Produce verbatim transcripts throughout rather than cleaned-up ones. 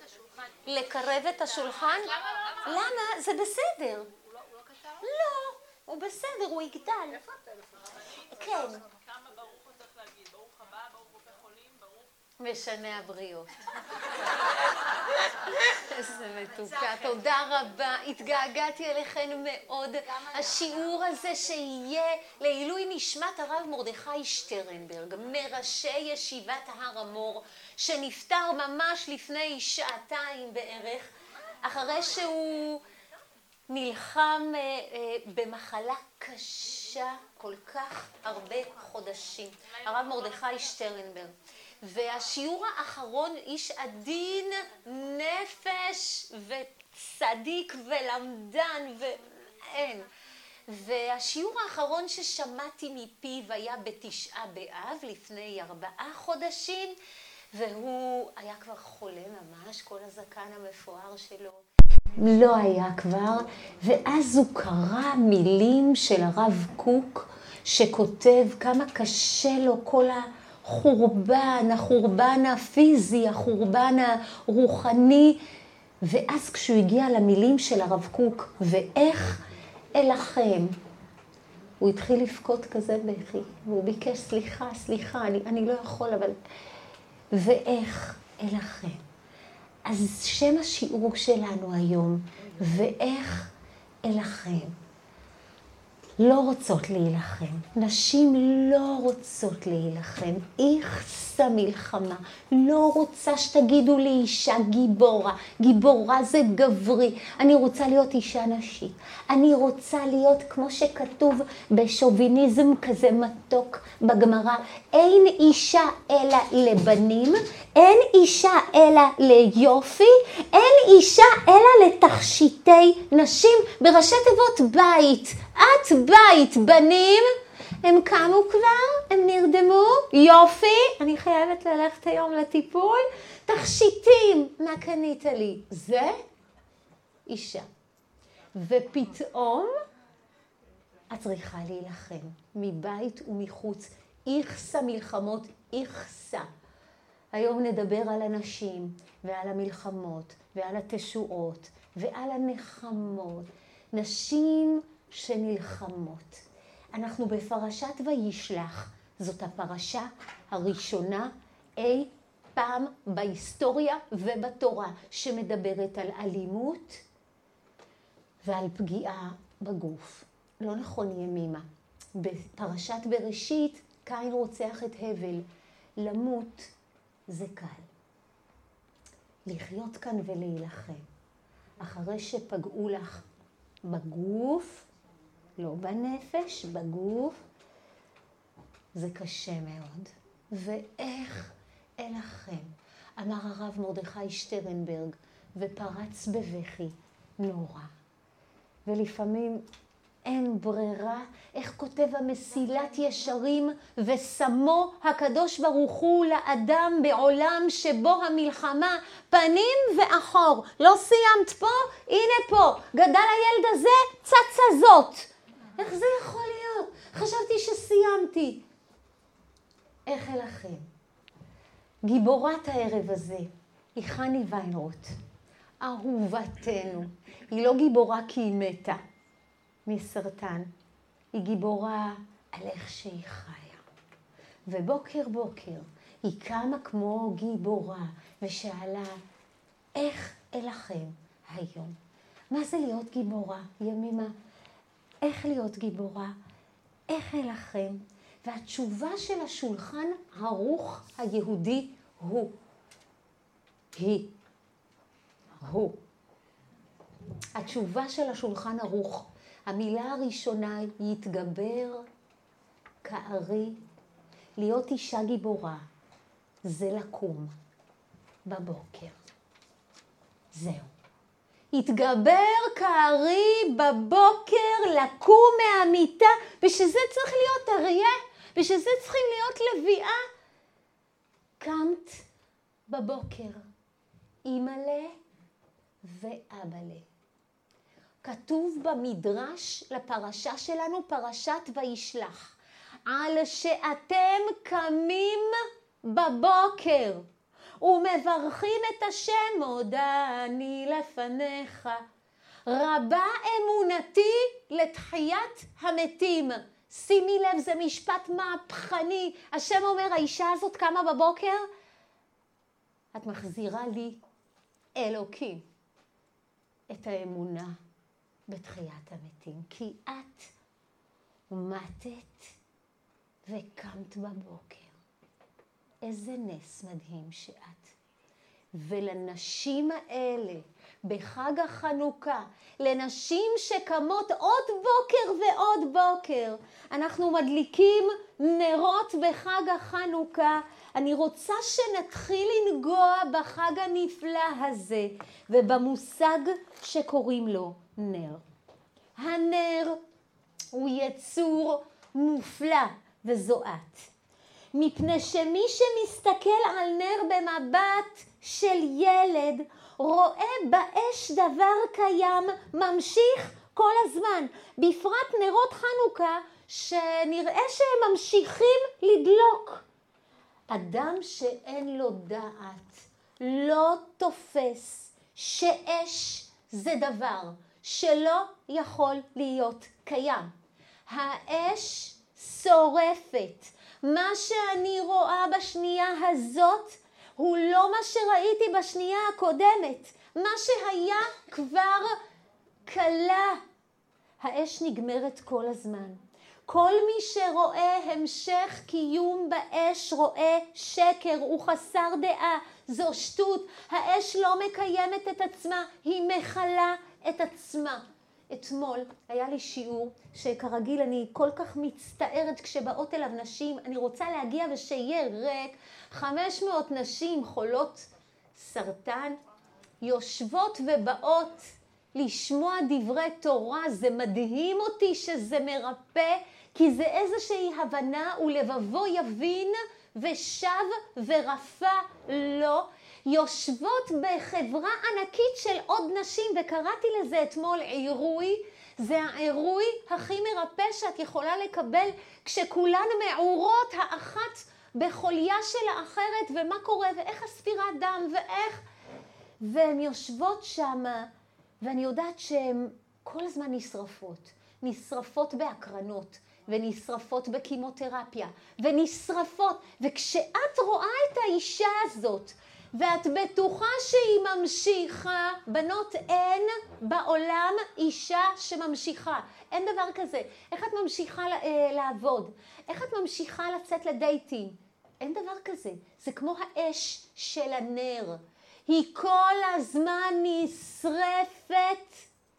לקרב את השולחן? למה? זה בסדר. לא, הוא בסדר, הוא יגדל. כן. כמה ברוך הוא צריך להגיד? ברוך הבא, ברוך רופא חולים, ברוך... משנה הבריאות. איזה מתוקה, תודה רבה, התגעגעתי אליכן מאוד. השיעור הזה שיהיה לעילוי נשמת הרב מרדכי שטרנברג, מראשי ישיבת הר המור, שנפטר ממש לפני שעתיים בערך, אחרי שהוא נלחם אה, אה, במחלה קשה כל כך הרבה חודשים. הרב מרדכי שטרנברג. והשיעור האחרון, איש עדין נפש וצדיק ולמדן ואין. והשיעור האחרון ששמעתי מפיו היה בתשעה באב לפני ארבעה חודשים, והוא היה כבר חולה ממש, כל הזקן המפואר שלו לא היה כבר, ואז הוא קרא מילים של הרב קוק שכותב כמה קשה לו כל החורבן, החורבן הפיזי, החורבן הרוחני, ואז כשהוא הגיע למילים של הרב קוק, ואיך אלחם, הוא התחיל לבכות כזה בכי, והוא ביקש סליחה, סליחה, אני, אני לא יכול, אבל... ואיך אלחם. אז שם השיעור שלנו היום, ואיך אלחם. לא רוצות להילחם. נשים לא רוצות להילחם. איכסה מלחמה. לא רוצה שתגידו לי אישה גיבורה. גיבורה זה גברי. אני רוצה להיות אישה נשית. אני רוצה להיות כמו שכתוב בשוביניזם כזה מתוק בגמרא. אין אישה אלא לבנים. אין אישה אלא ליופי. אין אישה אלא לתכשיטי נשים בראשי תיבות בית. את בית, בנים, הם קמו כבר, הם נרדמו, יופי, אני חייבת ללכת היום לטיפול, תכשיטים, מה קנית לי? זה אישה. ופתאום את צריכה להילחם, מבית ומחוץ, איכסה מלחמות, איכסה. היום נדבר על הנשים ועל המלחמות ועל התשועות ועל הנחמות. נשים שנלחמות. אנחנו בפרשת וישלח, זאת הפרשה הראשונה אי פעם בהיסטוריה ובתורה, שמדברת על אלימות ועל פגיעה בגוף. לא נכון ימימה. בפרשת בראשית, קין רוצח את הבל. למות זה קל. לחיות כאן ולהילחם. אחרי שפגעו לך בגוף, לא בנפש, בגוף, זה קשה מאוד. ואיך אלחם? אמר הרב מרדכי שטרנברג, ופרץ בבכי נורא. ולפעמים אין ברירה, איך כותב המסילת ישרים, ושמו הקדוש ברוך הוא לאדם בעולם שבו המלחמה פנים ואחור. לא סיימת פה? הנה פה. גדל הילד הזה, צצה זאת. איך זה יכול להיות? חשבתי שסיימתי. איך אלחם? גיבורת הערב הזה היא חני ויינרוט, אהובתנו. היא לא גיבורה כי היא מתה מסרטן, היא גיבורה על איך שהיא חיה. ובוקר בוקר היא קמה כמו גיבורה ושאלה, איך אלחם היום? מה זה להיות גיבורה? ימימה, איך להיות גיבורה? איך אלחם? והתשובה של השולחן ערוך היהודי הוא, היא, הוא. התשובה של השולחן ערוך, המילה הראשונה היא יתגבר כארי. להיות אישה גיבורה זה לקום בבוקר. זהו. יתגבר כארי בבוקר, לקום מהמיטה, ושזה צריך להיות אריה, ושזה צריכים להיות לביאה. קמת בבוקר, אימא'לה ואבא'לה. כתוב במדרש לפרשה שלנו, פרשת וישלח, על שאתם קמים בבוקר, ומברכים את השם, מודה אני לפניך. רבה אמונתי לתחיית המתים. שימי לב, זה משפט מהפכני. השם אומר, האישה הזאת קמה בבוקר, את מחזירה לי, אלוקים, את האמונה בתחיית המתים. כי את מתת וקמת בבוקר. איזה נס מדהים שאת. ולנשים האלה, בחג החנוכה, לנשים שקמות עוד בוקר ועוד בוקר, אנחנו מדליקים נרות בחג החנוכה. אני רוצה שנתחיל לנגוע בחג הנפלא הזה, ובמושג שקוראים לו נר. הנר הוא יצור מופלא וזו את. מפני שמי שמסתכל על נר במבט של ילד, רואה באש דבר קיים, ממשיך כל הזמן. בפרט נרות חנוכה, שנראה שהם ממשיכים לדלוק. אדם שאין לו דעת, לא תופס שאש זה דבר שלא יכול להיות קיים. האש שורפת. מה שאני רואה בשנייה הזאת הוא לא מה שראיתי בשנייה הקודמת. מה שהיה כבר קלה. האש נגמרת כל הזמן. כל מי שרואה המשך קיום באש רואה שקר, הוא חסר דעה, זו שטות. האש לא מקיימת את עצמה, היא מכלה את עצמה. אתמול היה לי שיעור שכרגיל אני כל כך מצטערת כשבאות אליו נשים, אני רוצה להגיע ושיהיה ריק. חמש מאות נשים חולות סרטן יושבות ובאות לשמוע דברי תורה. זה מדהים אותי שזה מרפא, כי זה איזושהי הבנה ולבבו יבין ושב ורפא לא. יושבות בחברה ענקית של עוד נשים, וקראתי לזה אתמול עירוי. זה העירוי הכי מרפא שאת יכולה לקבל, כשכולן מעורות האחת בחוליה של האחרת, ומה קורה ואיך הספירת דם ואיך. והן יושבות שם, ואני יודעת שהן כל הזמן נשרפות. נשרפות בהקרנות, ונשרפות בקימותרפיה, ונשרפות. וכשאת רואה את האישה הזאת, ואת בטוחה שהיא ממשיכה, בנות, אין בעולם אישה שממשיכה. אין דבר כזה. איך את ממשיכה לעבוד? איך את ממשיכה לצאת לדייטים? אין דבר כזה. זה כמו האש של הנר. היא כל הזמן נשרפת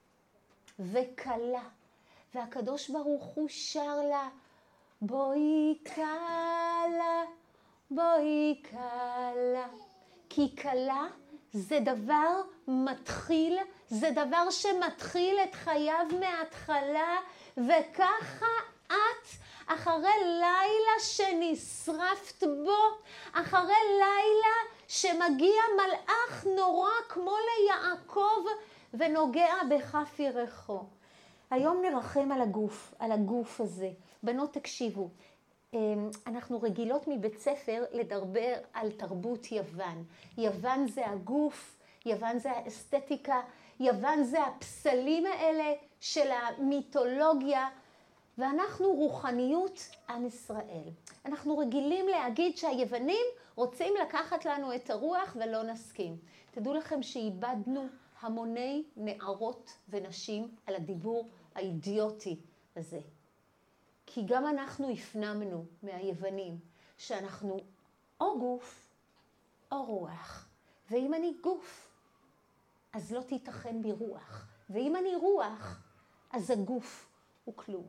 וקלה. והקדוש ברוך הוא שר לה, בואי קלה, בואי קלה. כי קלה זה דבר מתחיל, זה דבר שמתחיל את חייו מההתחלה, וככה את, אחרי לילה שנשרפת בו, אחרי לילה שמגיע מלאך נורא כמו ליעקב ונוגע בכף ירכו. היום נרחם על הגוף, על הגוף הזה. בנות תקשיבו, אנחנו רגילות מבית ספר לדבר על תרבות יוון. יוון זה הגוף, יוון זה האסתטיקה, יוון זה הפסלים האלה של המיתולוגיה, ואנחנו רוחניות עם ישראל. אנחנו רגילים להגיד שהיוונים רוצים לקחת לנו את הרוח ולא נסכים. תדעו לכם שאיבדנו המוני נערות ונשים על הדיבור האידיוטי הזה. כי גם אנחנו הפנמנו מהיוונים שאנחנו או גוף או רוח. ואם אני גוף, אז לא תיתכן בי רוח. ואם אני רוח, אז הגוף הוא כלום.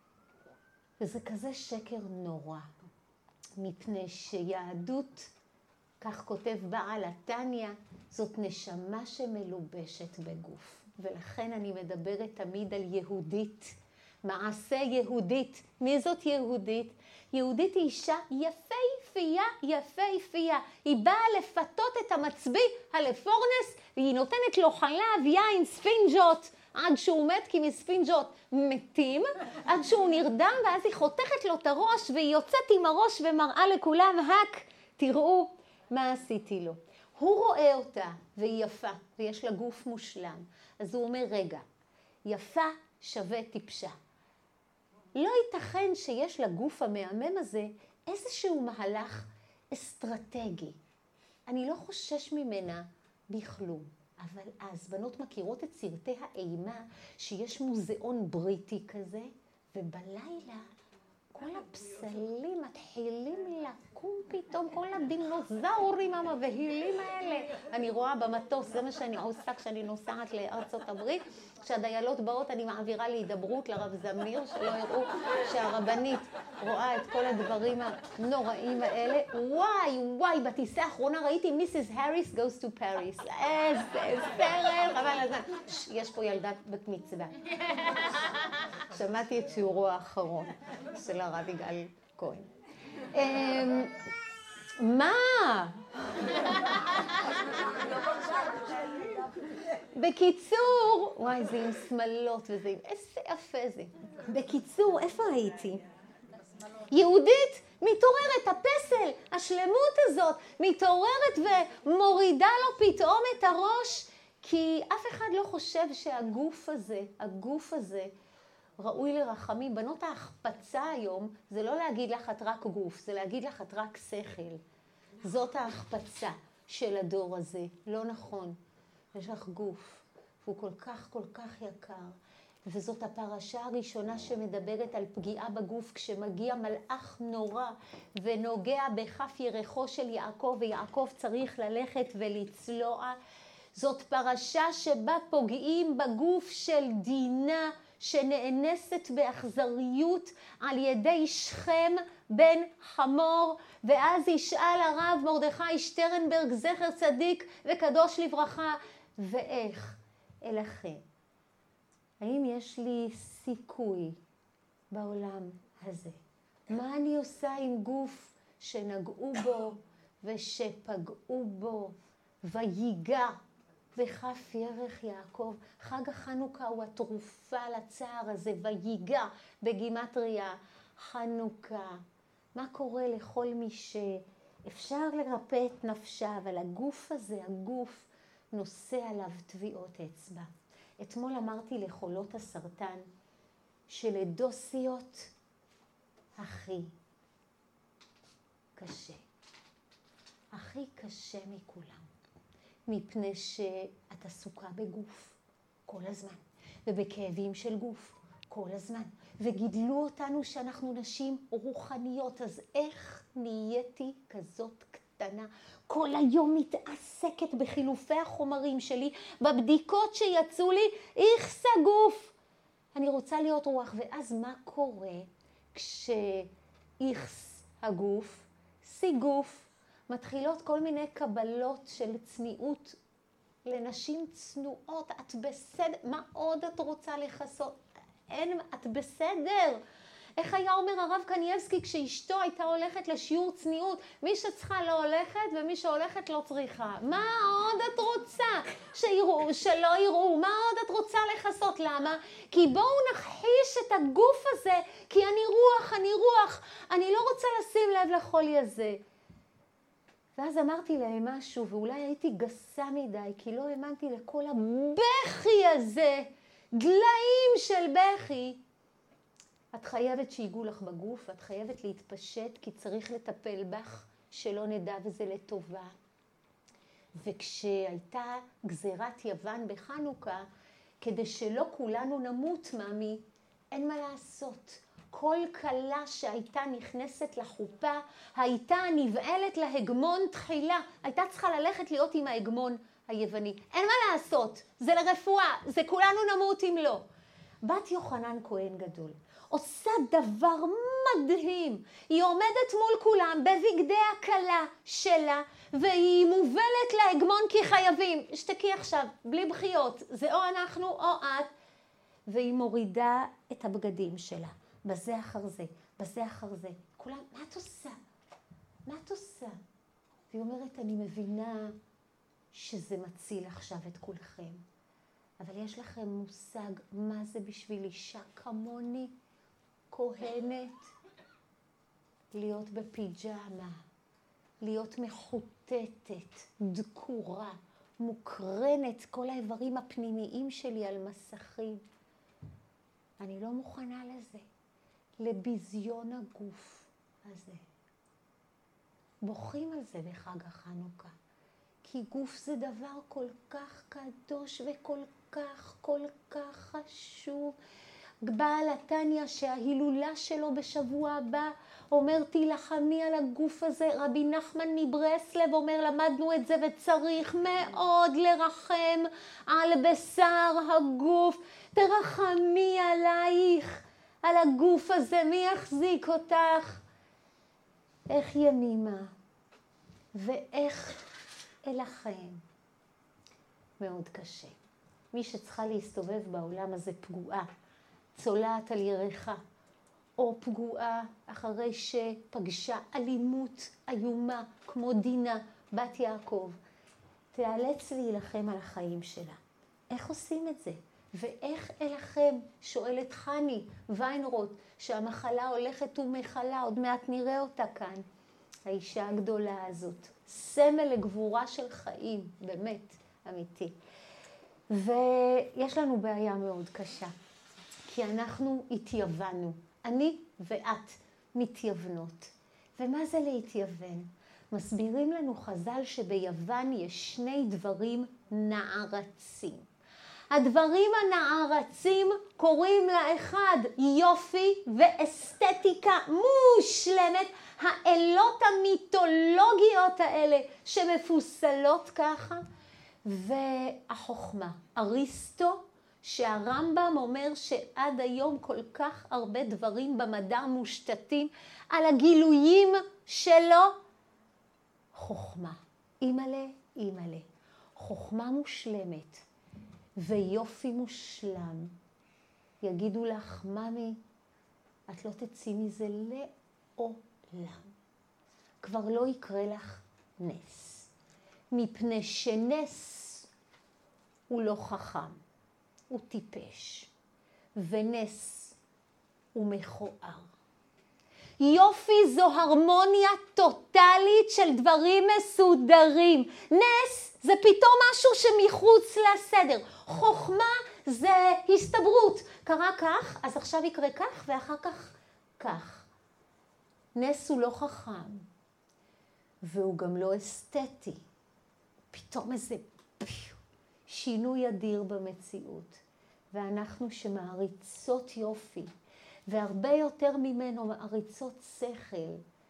וזה כזה שקר נורא. מפני שיהדות, כך כותב בעל התניא, זאת נשמה שמלובשת בגוף. ולכן אני מדברת תמיד על יהודית. מעשה יהודית. מי זאת יהודית? יהודית היא אישה יפהפייה, יפהפייה. היא באה לפתות את המצביא הלפורנס, והיא נותנת לו חלב, יין, ספינג'ות, עד שהוא מת, כי מספינג'ות מתים, עד שהוא נרדם, ואז היא חותכת לו את הראש, והיא יוצאת עם הראש ומראה לכולם, הק, תראו, מה עשיתי לו? הוא רואה אותה והיא יפה ויש לה גוף מושלם. אז הוא אומר, רגע, יפה שווה טיפשה. לא ייתכן שיש לגוף המהמם הזה איזשהו מהלך אסטרטגי. אני לא חושש ממנה בכלום. אבל אז בנות מכירות את סרטי האימה שיש מוזיאון בריטי כזה, ובלילה כל הפסלים מתחילים לקום פתאום, כל הדינוזאורים המבהילים האלה. אני רואה במטוס, זה מה שאני עושה כשאני נוסעת לארצות הברית. כשהדיילות באות אני מעבירה להידברות לרב זמיר, שלא יראו שהרבנית רואה את כל הדברים הנוראים האלה. וואי, וואי, בטיסה האחרונה ראיתי מיסיס הריס goes to Paris. איזה סרט, חבל הזמן. יש פה ילדת בת מצווה. שמעתי את שיעורו האחרון של הרב יגאל כהן. מה? בקיצור, וואי, זה עם שמלות וזה עם... איזה יפה זה. בקיצור, איפה הייתי? יהודית מתעוררת, הפסל, השלמות הזאת, מתעוררת ומורידה לו פתאום את הראש, כי אף אחד לא חושב שהגוף הזה, הגוף הזה, ראוי לרחמים. בנות ההחפצה היום זה לא להגיד לך את רק גוף, זה להגיד לך את רק שכל. זאת ההחפצה של הדור הזה. לא נכון. יש לך גוף, והוא כל כך כל כך יקר. וזאת הפרשה הראשונה שמדברת על פגיעה בגוף, כשמגיע מלאך נורא ונוגע בכף ירחו של יעקב, ויעקב צריך ללכת ולצלוע. זאת פרשה שבה פוגעים בגוף של דינה, שנאנסת באכזריות על ידי שכם בן חמור, ואז ישאל הרב מרדכי שטרנברג, זכר צדיק וקדוש לברכה, ואיך אליכם? האם יש לי סיכוי בעולם הזה? מה אני עושה עם גוף שנגעו בו ושפגעו בו ויגע בכף ירך יעקב? חג החנוכה הוא התרופה לצער הזה, ויגע בגימטריה חנוכה. מה קורה לכל מי שאפשר לרפא את נפשה, אבל הגוף הזה, הגוף, נושא עליו טביעות אצבע. אתמול אמרתי לחולות הסרטן שלדוסיות הכי קשה. הכי קשה מכולם. מפני שאת עסוקה בגוף כל הזמן, ובכאבים של גוף כל הזמן, וגידלו אותנו שאנחנו נשים רוחניות, אז איך נהייתי כזאת קטנה? כל היום מתעסקת בחילופי החומרים שלי, בבדיקות שיצאו לי, איכס הגוף. אני רוצה להיות רוח, ואז מה קורה כשאיכס הגוף, סי גוף, מתחילות כל מיני קבלות של צניעות לנשים צנועות. את בסדר, מה עוד את רוצה לחסות? אין, את בסדר. איך היה אומר הרב קנייבסקי כשאשתו הייתה הולכת לשיעור צניעות? מי שצריכה לא הולכת ומי שהולכת לא צריכה. מה עוד את רוצה? שיראו, שלא יראו. מה עוד את רוצה לחסות? למה? כי בואו נחחיש את הגוף הזה, כי אני רוח, אני רוח. אני לא רוצה לשים לב לחולי הזה. ואז אמרתי להם משהו, ואולי הייתי גסה מדי, כי לא האמנתי לכל הבכי הזה, דליים של בכי. את חייבת שיגעו לך בגוף, את חייבת להתפשט, כי צריך לטפל בך, שלא נדע וזה לטובה. וכשהייתה גזירת יוון בחנוכה, כדי שלא כולנו נמות, מאמי, אין מה לעשות. כל כלה שהייתה נכנסת לחופה, הייתה נבעלת להגמון תחילה. הייתה צריכה ללכת להיות עם ההגמון היווני. אין מה לעשות, זה לרפואה, זה כולנו נמות אם לא. בת יוחנן כהן גדול עושה דבר מדהים. היא עומדת מול כולם בבגדי הכלה שלה, והיא מובלת להגמון כי חייבים. שתקי עכשיו, בלי בחיות, זה או אנחנו או את. והיא מורידה את הבגדים שלה. בזה אחר זה, בזה אחר זה. כולם, מה את עושה? מה את עושה? והיא אומרת, אני מבינה שזה מציל עכשיו את כולכם. אבל יש לכם מושג מה זה בשביל אישה כמוני, כהנת, להיות בפיג'מה, להיות מחוטטת, דקורה, מוקרנת, כל האיברים הפנימיים שלי על מסכים. אני לא מוכנה לזה, לביזיון הגוף הזה. בוכים על זה בחג החנוכה, כי גוף זה דבר כל כך קדוש וכל כך, כל כך חשוב. בעל התניא שההילולה שלו בשבוע הבא אומר תילחמי על הגוף הזה. רבי נחמן מברסלב אומר למדנו את זה וצריך מאוד לרחם על בשר הגוף. תרחמי עלייך, על הגוף הזה, מי יחזיק אותך? איך ימימה ואיך אלחם. מאוד קשה. מי שצריכה להסתובב בעולם הזה פגועה, צולעת על ירחה, או פגועה אחרי שפגשה אלימות איומה כמו דינה, בת יעקב, תיאלץ להילחם על החיים שלה. איך עושים את זה? ואיך אלחם? שואלת חני ויינרוט, שהמחלה הולכת ומחלה, עוד מעט נראה אותה כאן. האישה הגדולה הזאת, סמל לגבורה של חיים, באמת, אמיתי. ויש לנו בעיה מאוד קשה, כי אנחנו התייוונו, אני ואת מתייוונות. ומה זה להתייוון? מסבירים לנו חז"ל שביוון יש שני דברים נערצים. הדברים הנערצים קוראים לאחד יופי ואסתטיקה מושלמת. האלות המיתולוגיות האלה שמפוסלות ככה, והחוכמה. אריסטו, שהרמב"ם אומר שעד היום כל כך הרבה דברים במדע מושתתים על הגילויים שלו. חוכמה, אימא'לה, אימא'לה. חוכמה מושלמת ויופי מושלם. יגידו לך, ממי, את לא תצאי מזה לעולם. כבר לא יקרה לך נס. מפני שנס הוא לא חכם, הוא טיפש. ונס הוא מכוער. יופי זו הרמוניה טוטלית של דברים מסודרים. נס זה פתאום משהו שמחוץ לסדר. חוכמה זה הסתברות. קרה כך, אז עכשיו יקרה כך, ואחר כך כך. נס הוא לא חכם, והוא גם לא אסתטי. פתאום איזה שינוי אדיר במציאות. ואנחנו שמעריצות יופי, והרבה יותר ממנו מעריצות שכל,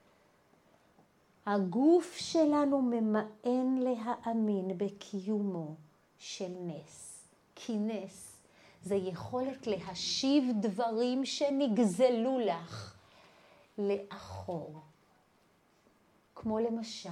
הגוף שלנו ממאן להאמין בקיומו של נס. כי נס זה יכולת להשיב דברים שנגזלו לך לאחור. כמו למשל,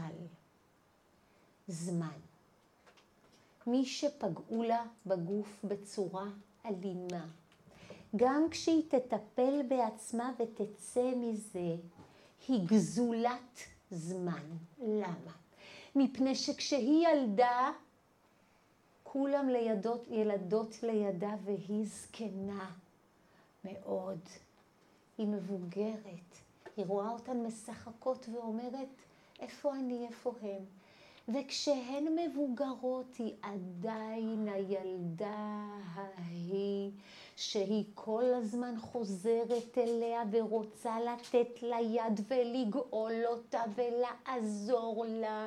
זמן. מי שפגעו לה בגוף בצורה אלימה, גם כשהיא תטפל בעצמה ותצא מזה, היא גזולת זמן. למה? מפני שכשהיא ילדה, כולם לידות, ילדות לידה והיא זקנה מאוד. היא מבוגרת. היא רואה אותן משחקות ואומרת, איפה אני, איפה הם? וכשהן מבוגרות היא עדיין הילדה ההיא שהיא כל הזמן חוזרת אליה ורוצה לתת לה יד ולגאול אותה ולעזור לה.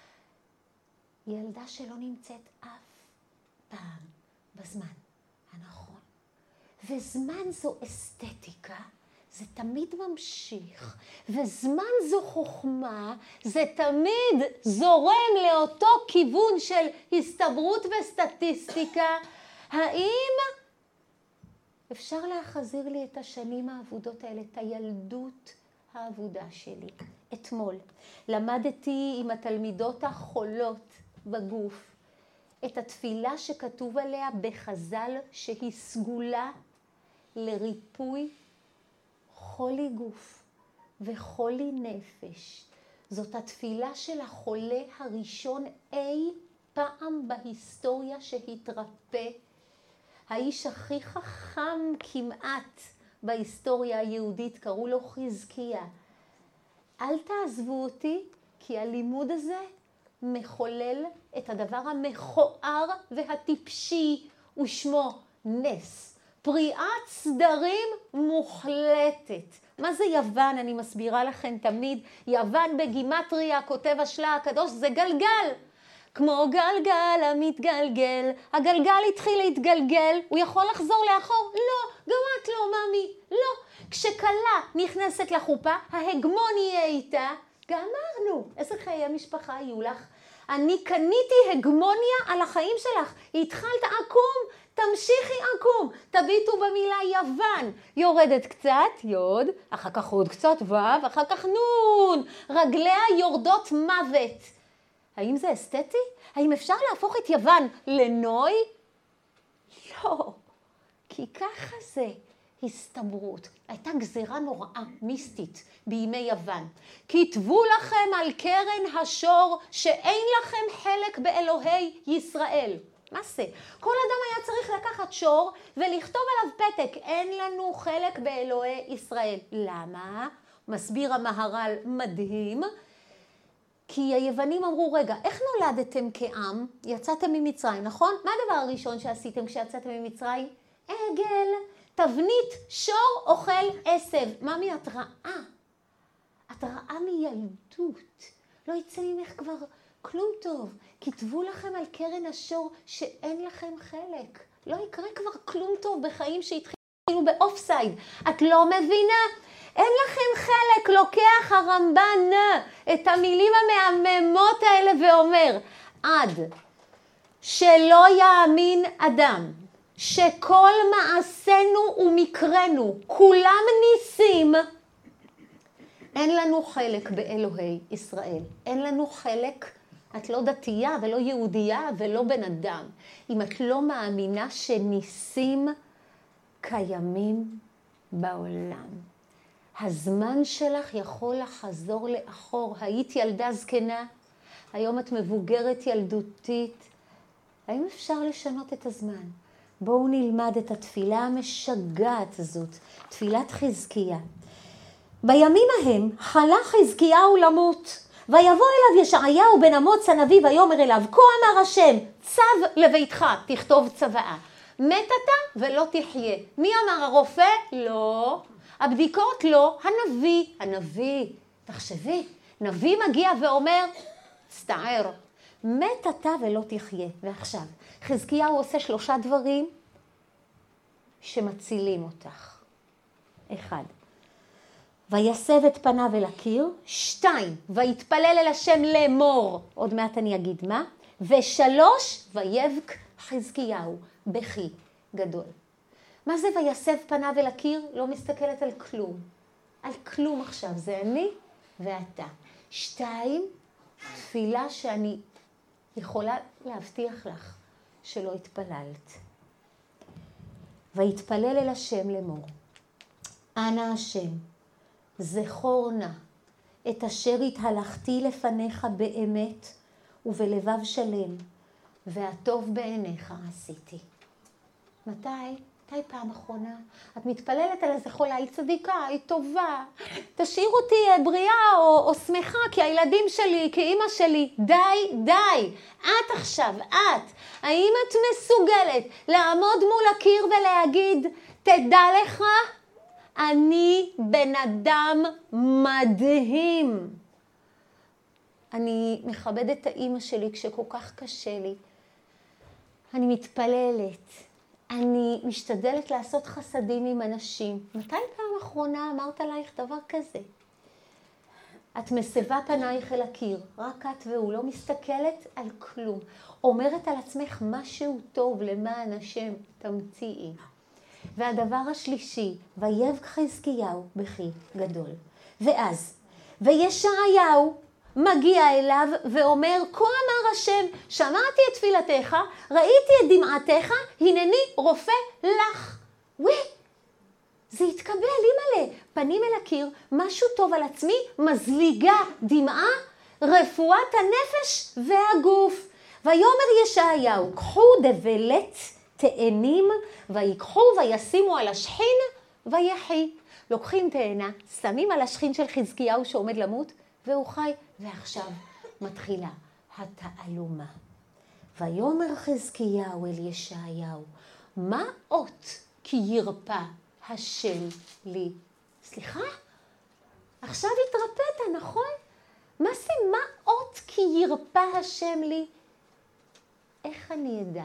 ילדה שלא נמצאת אף פעם בזמן הנכון. וזמן זו אסתטיקה. זה תמיד ממשיך, וזמן זו חוכמה, זה תמיד זורם לאותו כיוון של הסתברות וסטטיסטיקה. האם אפשר להחזיר לי את השנים העבודות האלה, את הילדות העבודה שלי? אתמול למדתי עם התלמידות החולות בגוף את התפילה שכתוב עליה בחז"ל שהיא סגולה לריפוי חולי גוף וחולי נפש. זאת התפילה של החולה הראשון אי פעם בהיסטוריה שהתרפא. האיש הכי חכם כמעט בהיסטוריה היהודית, קראו לו חזקיה. אל תעזבו אותי כי הלימוד הזה מחולל את הדבר המכוער והטיפשי, ושמו נס. פריאת סדרים מוחלטת. מה זה יוון? אני מסבירה לכם תמיד. יוון בגימטריה, כותב השלה הקדוש, זה גלגל. כמו גלגל המתגלגל. הגלגל התחיל להתגלגל, הוא יכול לחזור לאחור? לא. גם את לא, ממי. לא. כשכלה נכנסת לחופה, ההגמון יהיה איתה. גמרנו. איזה חיי משפחה יהיו לך? אני קניתי הגמוניה על החיים שלך. התחלת עקום, תמשיכי עקום. תביטו במילה יוון. יורדת קצת, יוד, אחר כך עוד קצת וו, אחר כך נון. רגליה יורדות מוות. האם זה אסתטי? האם אפשר להפוך את יוון לנוי? לא. כי ככה זה. הסתברות. הייתה גזירה נוראה, מיסטית, בימי יוון. כתבו לכם על קרן השור שאין לכם חלק באלוהי ישראל. מה זה? כל אדם היה צריך לקחת שור ולכתוב עליו פתק, אין לנו חלק באלוהי ישראל. למה? מסביר המהר"ל מדהים. כי היוונים אמרו, רגע, איך נולדתם כעם? יצאתם ממצרים, נכון? מה הדבר הראשון שעשיתם כשיצאתם ממצרים? עגל. תבנית שור אוכל עשב. ממי, את רעה. את רעה מילדות. לא יצא ממך כבר כלום טוב. כתבו לכם על קרן השור שאין לכם חלק. לא יקרה כבר כלום טוב בחיים שהתחילו באופסייד. את לא מבינה? אין לכם חלק. לוקח הרמב"ן את המילים המהממות האלה ואומר, עד שלא יאמין אדם שכל מעשינו ומקרנו, כולם ניסים, אין לנו חלק באלוהי ישראל. אין לנו חלק, את לא דתייה ולא יהודייה ולא בן אדם. אם את לא מאמינה שניסים קיימים בעולם. הזמן שלך יכול לחזור לאחור. היית ילדה זקנה, היום את מבוגרת ילדותית. האם אפשר לשנות את הזמן? בואו נלמד את התפילה המשגעת הזאת, תפילת חזקיה. בימים ההם חלה חזקיהו למות, ויבוא אליו ישעיהו בן אמוץ הנביא ויאמר אליו, כה אמר השם, צו לביתך, תכתוב צוואה. מת אתה ולא תחיה. מי אמר, הרופא? לא. הבדיקות? לא. הנביא. הנביא, תחשבי, נביא מגיע ואומר, סתער. מת אתה ולא תחיה. ועכשיו, חזקיהו עושה שלושה דברים שמצילים אותך. אחד, ויסב את פניו אל הקיר. שתיים, ויתפלל אל השם לאמור. עוד מעט אני אגיד מה. ושלוש, ויבק חזקיהו בכי גדול. מה זה ויסב פניו אל הקיר? לא מסתכלת על כלום. על כלום עכשיו. זה אני ואתה. שתיים, תפילה שאני יכולה להבטיח לך שלא התפללת. ויתפלל אל השם לאמור. אנא השם, זכור נא את אשר התהלכתי לפניך באמת ובלבב שלם, והטוב בעיניך עשיתי. מתי? מתי פעם אחרונה? את מתפללת על איזה חולה, היא צדיקה, היא טובה. תשאיר אותי בריאה או, או שמחה, כי הילדים שלי, כי אמא שלי. די, די. את עכשיו, את. האם את מסוגלת לעמוד מול הקיר ולהגיד, תדע לך, אני בן אדם מדהים. אני מכבדת את האמא שלי כשכל כך קשה לי. אני מתפללת. אני משתדלת לעשות חסדים עם אנשים. מתי פעם אחרונה אמרת עלייך דבר כזה? את מסבה פנייך אל הקיר, רק את והוא, לא מסתכלת על כלום. אומרת על עצמך משהו טוב למען השם, תמציאי. והדבר השלישי, ויבק חזקיהו בכי גדול. ואז, וישעיהו מגיע אליו ואומר, כה אמר השם, שמעתי את תפילתך, ראיתי את דמעתך, הנני רופא לך. וואי, זה התקבל, אימא'לה, פנים אל הקיר, משהו טוב על עצמי, מזליגה דמעה, רפואת הנפש והגוף. ויאמר ישעיהו, קחו דבלת תאנים, ויקחו וישימו על השכין ויחי. לוקחים תאנה, שמים על השכין של חזקיהו שעומד למות, והוא חי, ועכשיו מתחילה התעלומה. ויאמר חזקיהו אל ישעיהו, מה אות כי ירפא השם לי? סליחה? עכשיו התרפאת, נכון? מה זה מה אות כי ירפא השם לי? איך אני אדע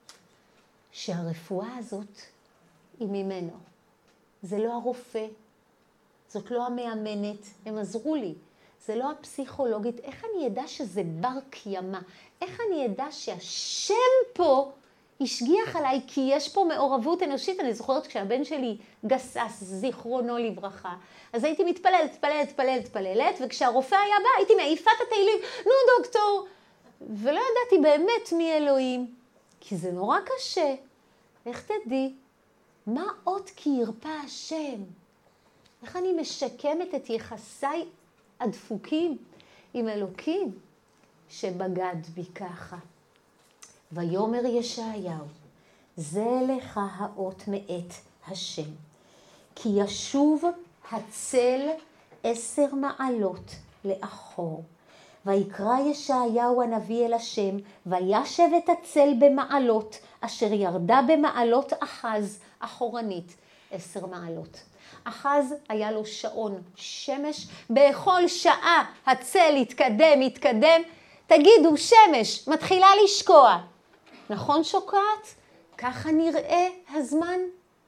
שהרפואה הזאת היא ממנו? זה לא הרופא, זאת לא המאמנת, הם עזרו לי. זה לא הפסיכולוגית. איך אני אדע שזה בר קיימה? איך אני אדע שהשם פה השגיח עליי, כי יש פה מעורבות אנושית? אני זוכרת כשהבן שלי גסס, זיכרונו לברכה, אז הייתי מתפללת, מתפללת, מתפללת, מתפללת, וכשהרופא היה בא, הייתי מעיפה את התהילים, נו דוקטור, ולא ידעתי באמת מי אלוהים, כי זה נורא קשה. איך תדעי? מה עוד כי ירפא השם? איך אני משקמת את יחסיי הדפוקים עם אלוקים שבגד בי ככה? ויאמר ישעיהו, זה לך האות מאת השם, כי ישוב הצל עשר מעלות לאחור. ויקרא ישעיהו הנביא אל השם, וישב את הצל במעלות, אשר ירדה במעלות אחז אחורנית, עשר מעלות. אחז היה לו שעון שמש, בכל שעה הצל התקדם, התקדם, תגידו שמש, מתחילה לשקוע. נכון שוקעת? ככה נראה הזמן?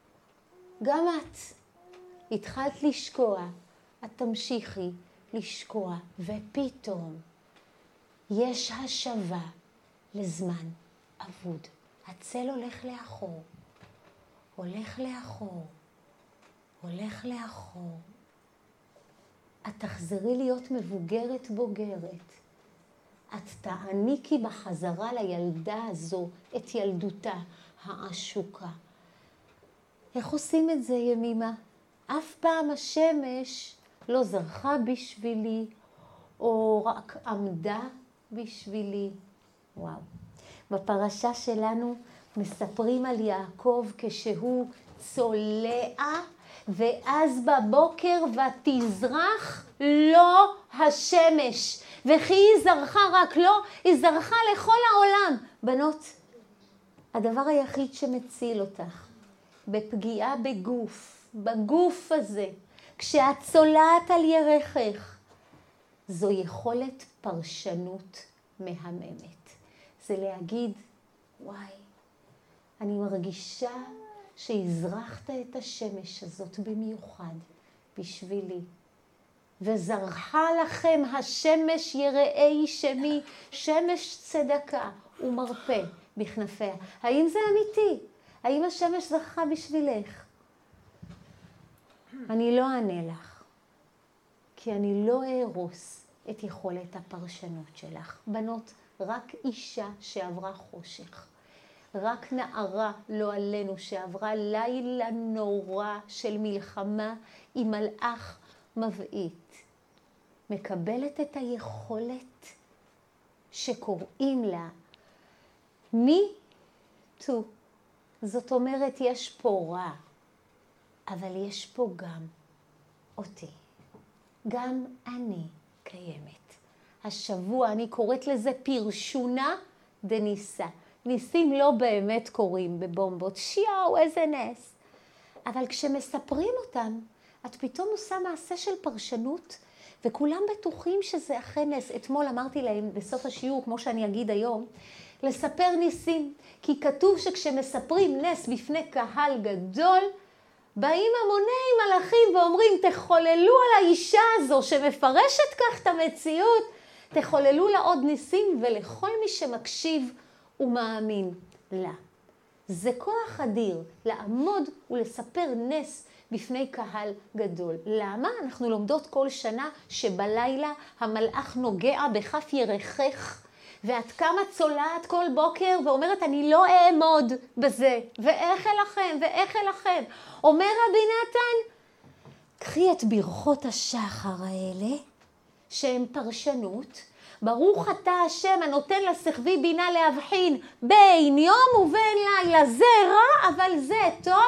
גם את התחלת לשקוע, את תמשיכי לשקוע, ופתאום יש השבה לזמן אבוד. הצל הולך לאחור, הולך לאחור, הולך לאחור. את תחזרי להיות מבוגרת בוגרת. את תעניקי בחזרה לילדה הזו את ילדותה העשוקה. איך עושים את זה ימימה? אף פעם השמש לא זרחה בשבילי, או רק עמדה בשבילי. וואו. בפרשה שלנו מספרים על יעקב כשהוא צולע, ואז בבוקר ותזרח לו השמש. וכי היא זרחה רק לו, היא זרחה לכל העולם. בנות, הדבר היחיד שמציל אותך, בפגיעה בגוף, בגוף הזה, כשאת צולעת על ירחך, זו יכולת פרשנות מהממת. זה להגיד, וואי, אני מרגישה שהזרחת את השמש הזאת במיוחד בשבילי. וזרחה לכם השמש יראי שמי, שמש צדקה ומרפא בכנפיה. האם זה אמיתי? האם השמש זרחה בשבילך? אני לא אענה לך, כי אני לא ארוס את יכולת הפרשנות שלך. בנות, רק אישה שעברה חושך, רק נערה, לא עלינו, שעברה לילה נורא של מלחמה עם מלאך מבעית, מקבלת את היכולת שקוראים לה מי טו. זאת אומרת, יש פה רע, אבל יש פה גם אותי. גם אני קיימת. השבוע אני קוראת לזה פרשונה דניסה. ניסים לא באמת קורים בבומבות. שיאו, איזה נס. אבל כשמספרים אותם, את פתאום עושה מעשה של פרשנות, וכולם בטוחים שזה אכן נס. אתמול אמרתי להם בסוף השיעור, כמו שאני אגיד היום, לספר ניסים. כי כתוב שכשמספרים נס בפני קהל גדול, באים המוני מלאכים ואומרים, תחוללו על האישה הזו שמפרשת כך את המציאות, תחוללו לה עוד ניסים, ולכל מי שמקשיב ומאמין לה. זה כוח אדיר לעמוד ולספר נס בפני קהל גדול. למה? אנחנו לומדות כל שנה שבלילה המלאך נוגע בכף ירחך, ואת כמה צולעת כל בוקר ואומרת, אני לא אעמוד בזה, ואיך אליכם, ואיך אליכם. אומר רבי נתן, קחי את ברכות השחר האלה, שהן פרשנות, ברוך אתה השם הנותן לשכבי בינה להבחין בין יום ובין לילה. זה רע, אבל זה טוב.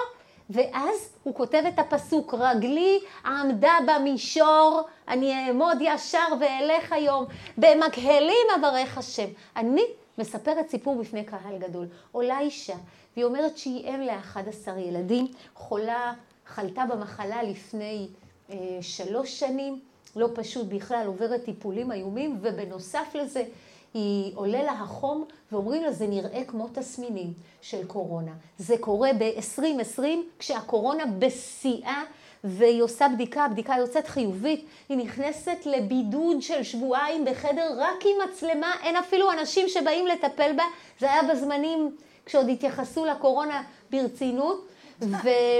ואז הוא כותב את הפסוק, רגלי עמדה במישור, אני אעמוד ישר ואלך היום, במקהלים אברך השם. אני מספרת סיפור בפני קהל גדול. עולה אישה, והיא אומרת שהיא אם ל-אחד עשר ילדים, חולה, חלתה במחלה לפני אה, שלוש שנים, לא פשוט בכלל, עוברת טיפולים איומים, ובנוסף לזה היא עולה לה החום, ואומרים לה זה נראה כמו תסמינים של קורונה. זה קורה ב-עשרים עשרים, כשהקורונה בשיאה, והיא עושה בדיקה, הבדיקה יוצאת חיובית, היא נכנסת לבידוד של שבועיים בחדר רק עם מצלמה, אין אפילו אנשים שבאים לטפל בה, זה היה בזמנים כשעוד התייחסו לקורונה ברצינות, ו...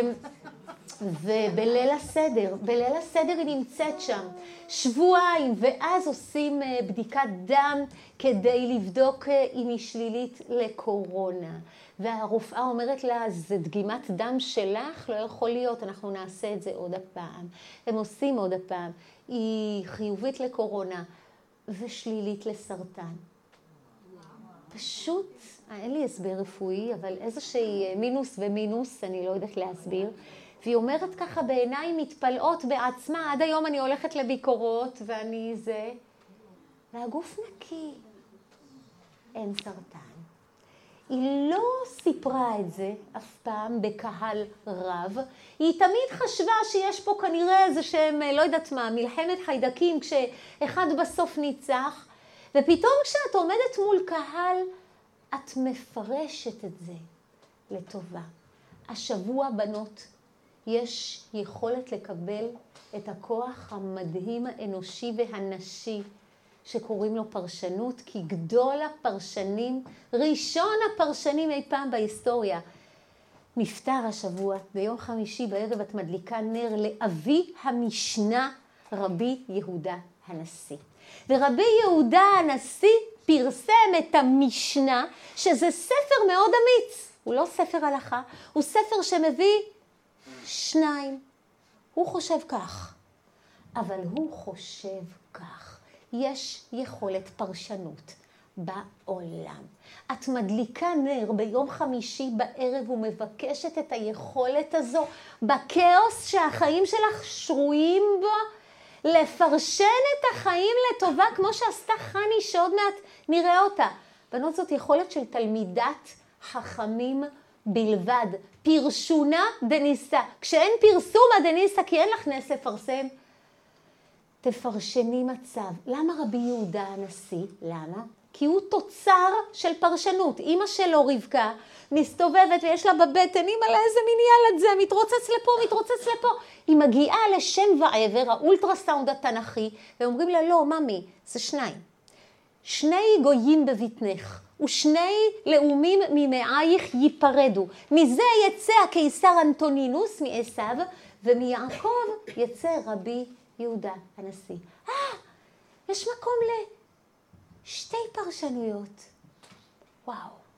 ובליל הסדר, בליל הסדר היא נמצאת שם שבועיים, ואז עושים בדיקת דם כדי לבדוק אם היא שלילית לקורונה. והרופאה אומרת לה, זה דגימת דם שלך? לא יכול להיות, אנחנו נעשה את זה עוד הפעם. הם עושים עוד הפעם. היא חיובית לקורונה ושלילית לסרטן. פשוט, אין לי הסבר רפואי, אבל איזושהי מינוס ומינוס, אני לא יודעת להסביר. והיא אומרת ככה בעיניים מתפלאות בעצמה, עד היום אני הולכת לביקורות ואני זה, והגוף נקי, אין סרטן. היא לא סיפרה את זה אף פעם בקהל רב, היא תמיד חשבה שיש פה כנראה איזה שהם, לא יודעת מה, מלחמת חיידקים כשאחד בסוף ניצח, ופתאום כשאת עומדת מול קהל, את מפרשת את זה לטובה. השבוע בנות, יש יכולת לקבל את הכוח המדהים האנושי והנשי שקוראים לו פרשנות, כי גדול הפרשנים, ראשון הפרשנים אי פעם בהיסטוריה, נפטר השבוע, ביום חמישי בערב את מדליקה נר לאבי המשנה, רבי יהודה הנשיא. ורבי יהודה הנשיא פרסם את המשנה, שזה ספר מאוד אמיץ, הוא לא ספר הלכה, הוא ספר שמביא שניים. הוא חושב כך, אבל הוא חושב כך. יש יכולת פרשנות בעולם. את מדליקה נר ביום חמישי בערב ומבקשת את היכולת הזו בכאוס שהחיים שלך שרויים בו, לפרשן את החיים לטובה כמו שעשתה חני שעוד מעט נראה אותה. בנות, זאת יכולת של תלמידת חכמים בלבד. פרשונה דניסה. כשאין פרסומה דניסה, כי אין לך נס לפרסם, תפרשני מצב. למה רבי יהודה הנשיא? למה? כי הוא תוצר של פרשנות. אמא שלו רבקה מסתובבת ויש לה בבטן, אמא לה איזה מין ילד זה, מתרוצץ לפה, מתרוצץ לפה. היא מגיעה לשם ועבר, האולטרסאונד התנ"כי, ואומרים לה, לא, ממי, זה שניים. שני גויים בבטנך, ושני לאומים ממעייך ייפרדו. מזה יצא הקיסר אנטונינוס מעשיו, ומיעקב יצא רבי יהודה הנשיא. אה, יש מקום לשתי פרשנויות. וואו.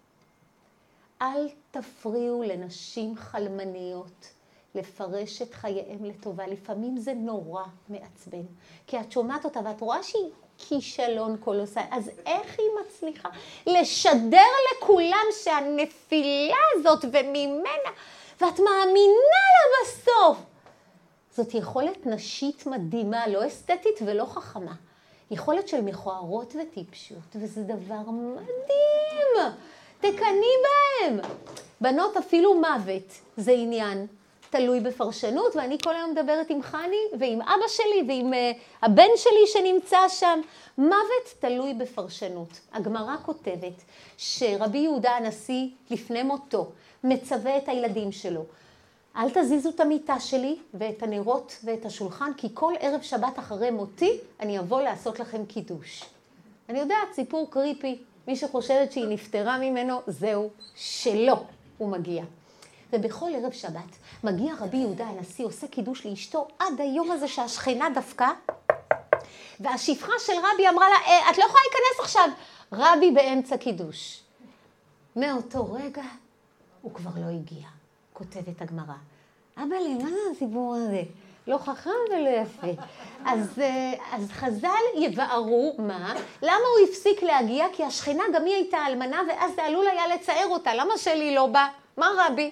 אל תפריעו לנשים חלמניות לפרש את חייהם לטובה. לפעמים זה נורא מעצבן. כי את שומעת אותה ואת רואה שהיא כישלון קולוסאי. אז איך היא מצליחה לשדר לכולם שהנפילה הזאת וממנה, ואת מאמינה לה בסוף. זאת יכולת נשית מדהימה, לא אסתטית ולא חכמה. יכולת של מכוערות וטיפשות, וזה דבר מדהים. תקני בהם. בנות, אפילו מוות זה עניין תלוי בפרשנות, ואני כל היום מדברת עם חני ועם אבא שלי ועם uh, הבן שלי שנמצא שם. מוות תלוי בפרשנות. הגמרא כותבת שרבי יהודה הנשיא לפני מותו מצווה את הילדים שלו, אל תזיזו את המיטה שלי ואת הנרות ואת השולחן, כי כל ערב שבת אחרי מותי אני אבוא לעשות לכם קידוש. אני יודעת, סיפור קריפי, מי שחושבת שהיא נפטרה ממנו, זהו, שלא הוא מגיע. ובכל ערב שבת מגיע רבי יהודה הנשיא, עושה קידוש לאשתו עד היום הזה שהשכנה דווקא, והשפחה של רבי אמרה לה, אה, את לא יכולה להיכנס עכשיו, רבי באמצע קידוש. מאותו רגע הוא כבר לא הגיע, כותבת הגמרא. אבא לי, מה זה הסיפור הזה? לא חכם ולא יפה. אז, אז חז"ל יבארו, מה? למה הוא הפסיק להגיע? כי השכנה גם היא הייתה אלמנה, ואז זה עלול היה לצער אותה. למה שלי לא בא? מה רבי?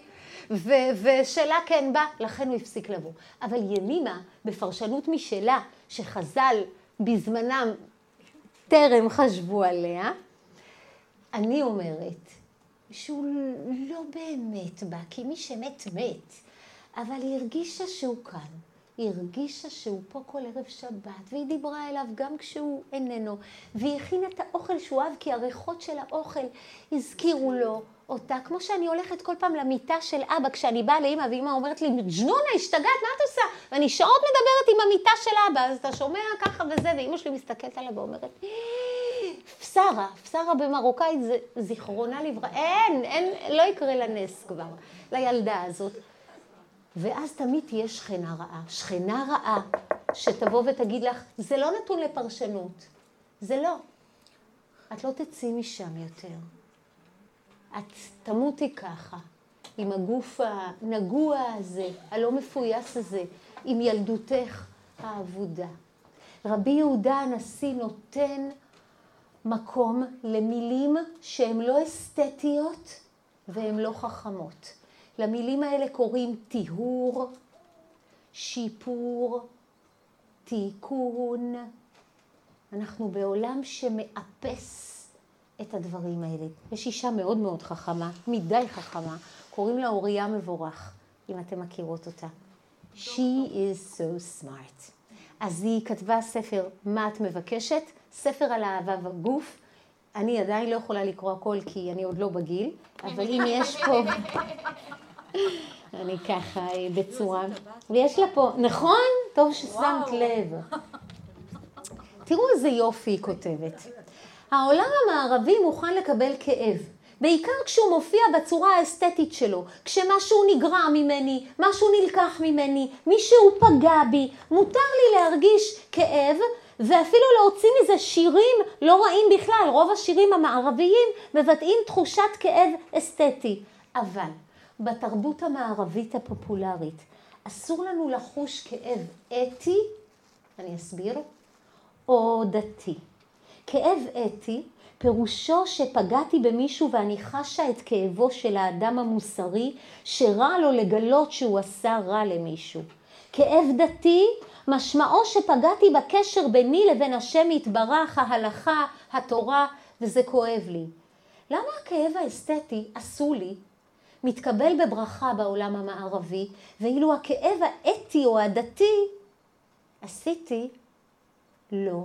ושאלה כן בא, לכן הוא הפסיק לבוא. אבל ימימה, בפרשנות משלה, שחז"ל בזמנם טרם חשבו עליה, אני אומרת שהוא לא באמת בא, כי מי שמת מת, אבל היא הרגישה שהוא כאן. היא הרגישה שהוא פה כל ערב שבת, והיא דיברה אליו גם כשהוא איננו, והיא הכינה את האוכל שהוא אהב, כי הריחות של האוכל הזכירו לו אותה, כמו שאני הולכת כל פעם למיטה של אבא, כשאני באה לאמא, ואמא אומרת לי, ג'נונה, השתגעת, מה את עושה? ואני שעות מדברת עם המיטה של אבא, אז אתה שומע ככה וזה, ואמא שלי מסתכלת עליו ואומרת, פסרה, פסרה במרוקאית זה זיכרונה לברכה, אין, אין, לא יקרה לנס כבר, לילדה הזאת. ואז תמיד תהיה שכנה רעה, שכנה רעה שתבוא ותגיד לך, זה לא נתון לפרשנות, זה לא. את לא תצאי משם יותר. את תמותי ככה, עם הגוף הנגוע הזה, הלא מפויס הזה, עם ילדותך העבודה. רבי יהודה הנשיא נותן מקום למילים שהן לא אסתטיות והן לא חכמות. למילים האלה קוראים טיהור, שיפור, תיקון. אנחנו בעולם שמאפס את הדברים האלה. יש אישה מאוד מאוד חכמה, מדי חכמה, קוראים לה אוריה מבורך, אם אתם מכירות אותה. She is so smart. אז היא כתבה ספר, מה את מבקשת? ספר על אהבה בגוף. אני עדיין לא יכולה לקרוא הכל כי אני עוד לא בגיל, אבל אם יש פה... אני ככה בצורה... ויש לה פה... נכון? טוב ששמת לב. תראו איזה יופי היא כותבת. העולם המערבי מוכן לקבל כאב, בעיקר כשהוא מופיע בצורה האסתטית שלו, כשמשהו נגרע ממני, משהו נלקח ממני, מישהו פגע בי, מותר לי להרגיש כאב, ואפילו להוציא מזה שירים לא רעים בכלל. רוב השירים המערביים מבטאים תחושת כאב אסתטי. אבל בתרבות המערבית הפופולרית אסור לנו לחוש כאב אתי, אני אסביר, או דתי. כאב אתי פירושו שפגעתי במישהו ואני חשה את כאבו של האדם המוסרי שרע לו לגלות שהוא עשה רע למישהו. כאב דתי משמעו שפגעתי בקשר ביני לבין השם יתברך, ההלכה, התורה, וזה כואב לי. למה הכאב האסתטי עשו לי מתקבל בברכה בעולם המערבי, ואילו הכאב האתי או הדתי עשיתי לא.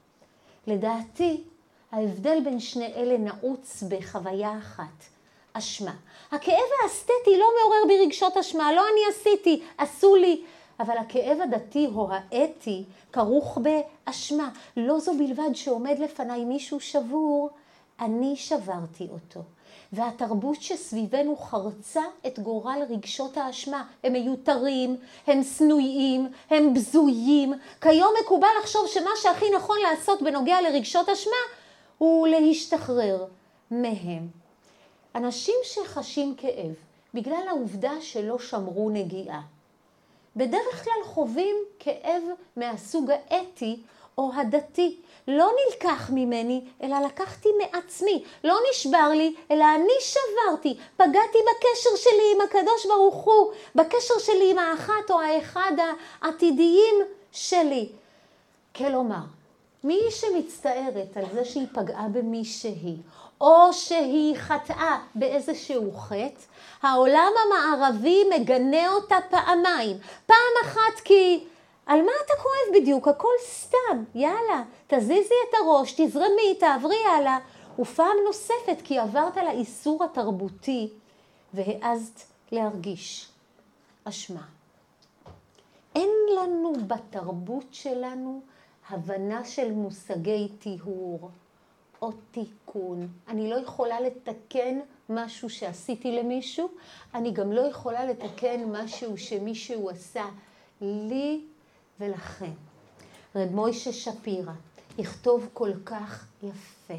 לדעתי, ההבדל בין שני אלה נעוץ בחוויה אחת, אשמה. הכאב האסתטי לא מעורר בי רגשות אשמה, לא אני עשיתי, עשו לי. אבל הכאב הדתי או האתי כרוך באשמה. לא זו בלבד שעומד לפניי מישהו שבור, אני שברתי אותו. והתרבות שסביבנו חרצה את גורל רגשות האשמה. הם מיותרים, הם סנויים, הם בזויים. כיום מקובל לחשוב שמה שהכי נכון לעשות בנוגע לרגשות אשמה הוא להשתחרר מהם. אנשים שחשים כאב בגלל העובדה שלא שמרו נגיעה, בדרך כלל חווים כאב מהסוג האתי או הדתי. לא נלקח ממני, אלא לקחתי מעצמי. לא נשבר לי, אלא אני שברתי. פגעתי בקשר שלי עם הקדוש ברוך הוא, בקשר שלי עם האחת או האחד העתידיים שלי. כלומר, מי שמצטערת על זה שהיא פגעה במי שהיא, או שהיא חטאה באיזשהו חטא, העולם המערבי מגנה אותה פעמיים. פעם אחת כי, על מה אתה כואב בדיוק? הכל סתם, יאללה, תזיזי את הראש, תזרמי, תעברי הלאה. ופעם נוספת כי עברת לאיסור התרבותי והעזת להרגיש אשמה. אין לנו בתרבות שלנו הבנה של מושגי טיהור או תיקון. אני לא יכולה לתקן משהו שעשיתי למישהו, אני גם לא יכולה לתקן משהו שמישהו עשה לי ולכם. רב מוישה שפירא יכתוב כל כך יפה.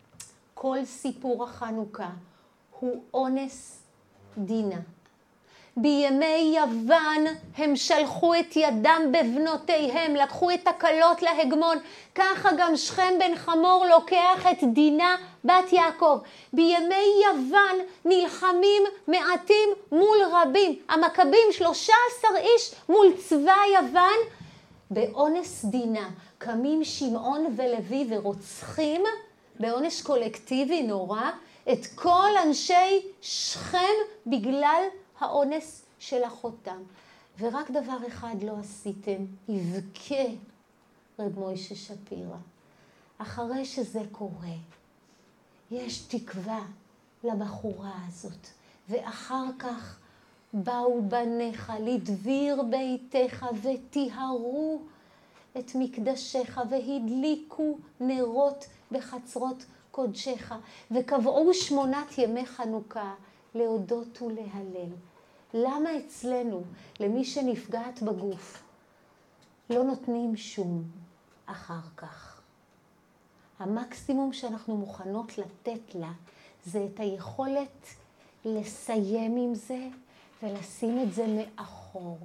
כל סיפור החנוכה הוא אונס דינה. בימי יוון הם שלחו את ידם בבנותיהם, לקחו את הכלות להגמון. ככה גם שכם בן חמור לוקח את דינה בת יעקב. בימי יוון נלחמים מעטים מול רבים. המכבים שלושה עשר איש מול צבא יוון. באונס דינה קמים שמעון ולוי ורוצחים בעונש קולקטיבי נורא את כל אנשי שכם בגלל האונס של אחותם. ורק דבר אחד לא עשיתם, יבכה רב מוישה שפירא. אחרי שזה קורה, יש תקווה לבחורה הזאת. ואחר כך באו בניך לדביר ביתך וטיהרו את מקדשך והדליקו נרות בחצרות קודשך וקבעו שמונת ימי חנוכה להודות ולהלל. למה אצלנו, למי שנפגעת בגוף, לא נותנים שום אחר כך? המקסימום שאנחנו מוכנות לתת לה זה את היכולת לסיים עם זה ולשים את זה מאחור.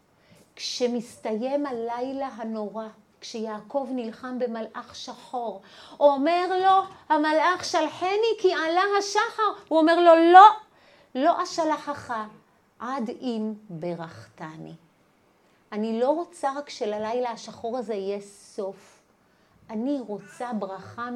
כשמסתיים הלילה הנורא, כשיעקב נלחם במלאך שחור, הוא אומר לו, המלאך שלחני כי עלה השחר. הוא אומר לו, לא, לא אשלחך עד אם ברכתני. אני לא רוצה רק שללילה השחור הזה יהיה סוף. אני רוצה ברכה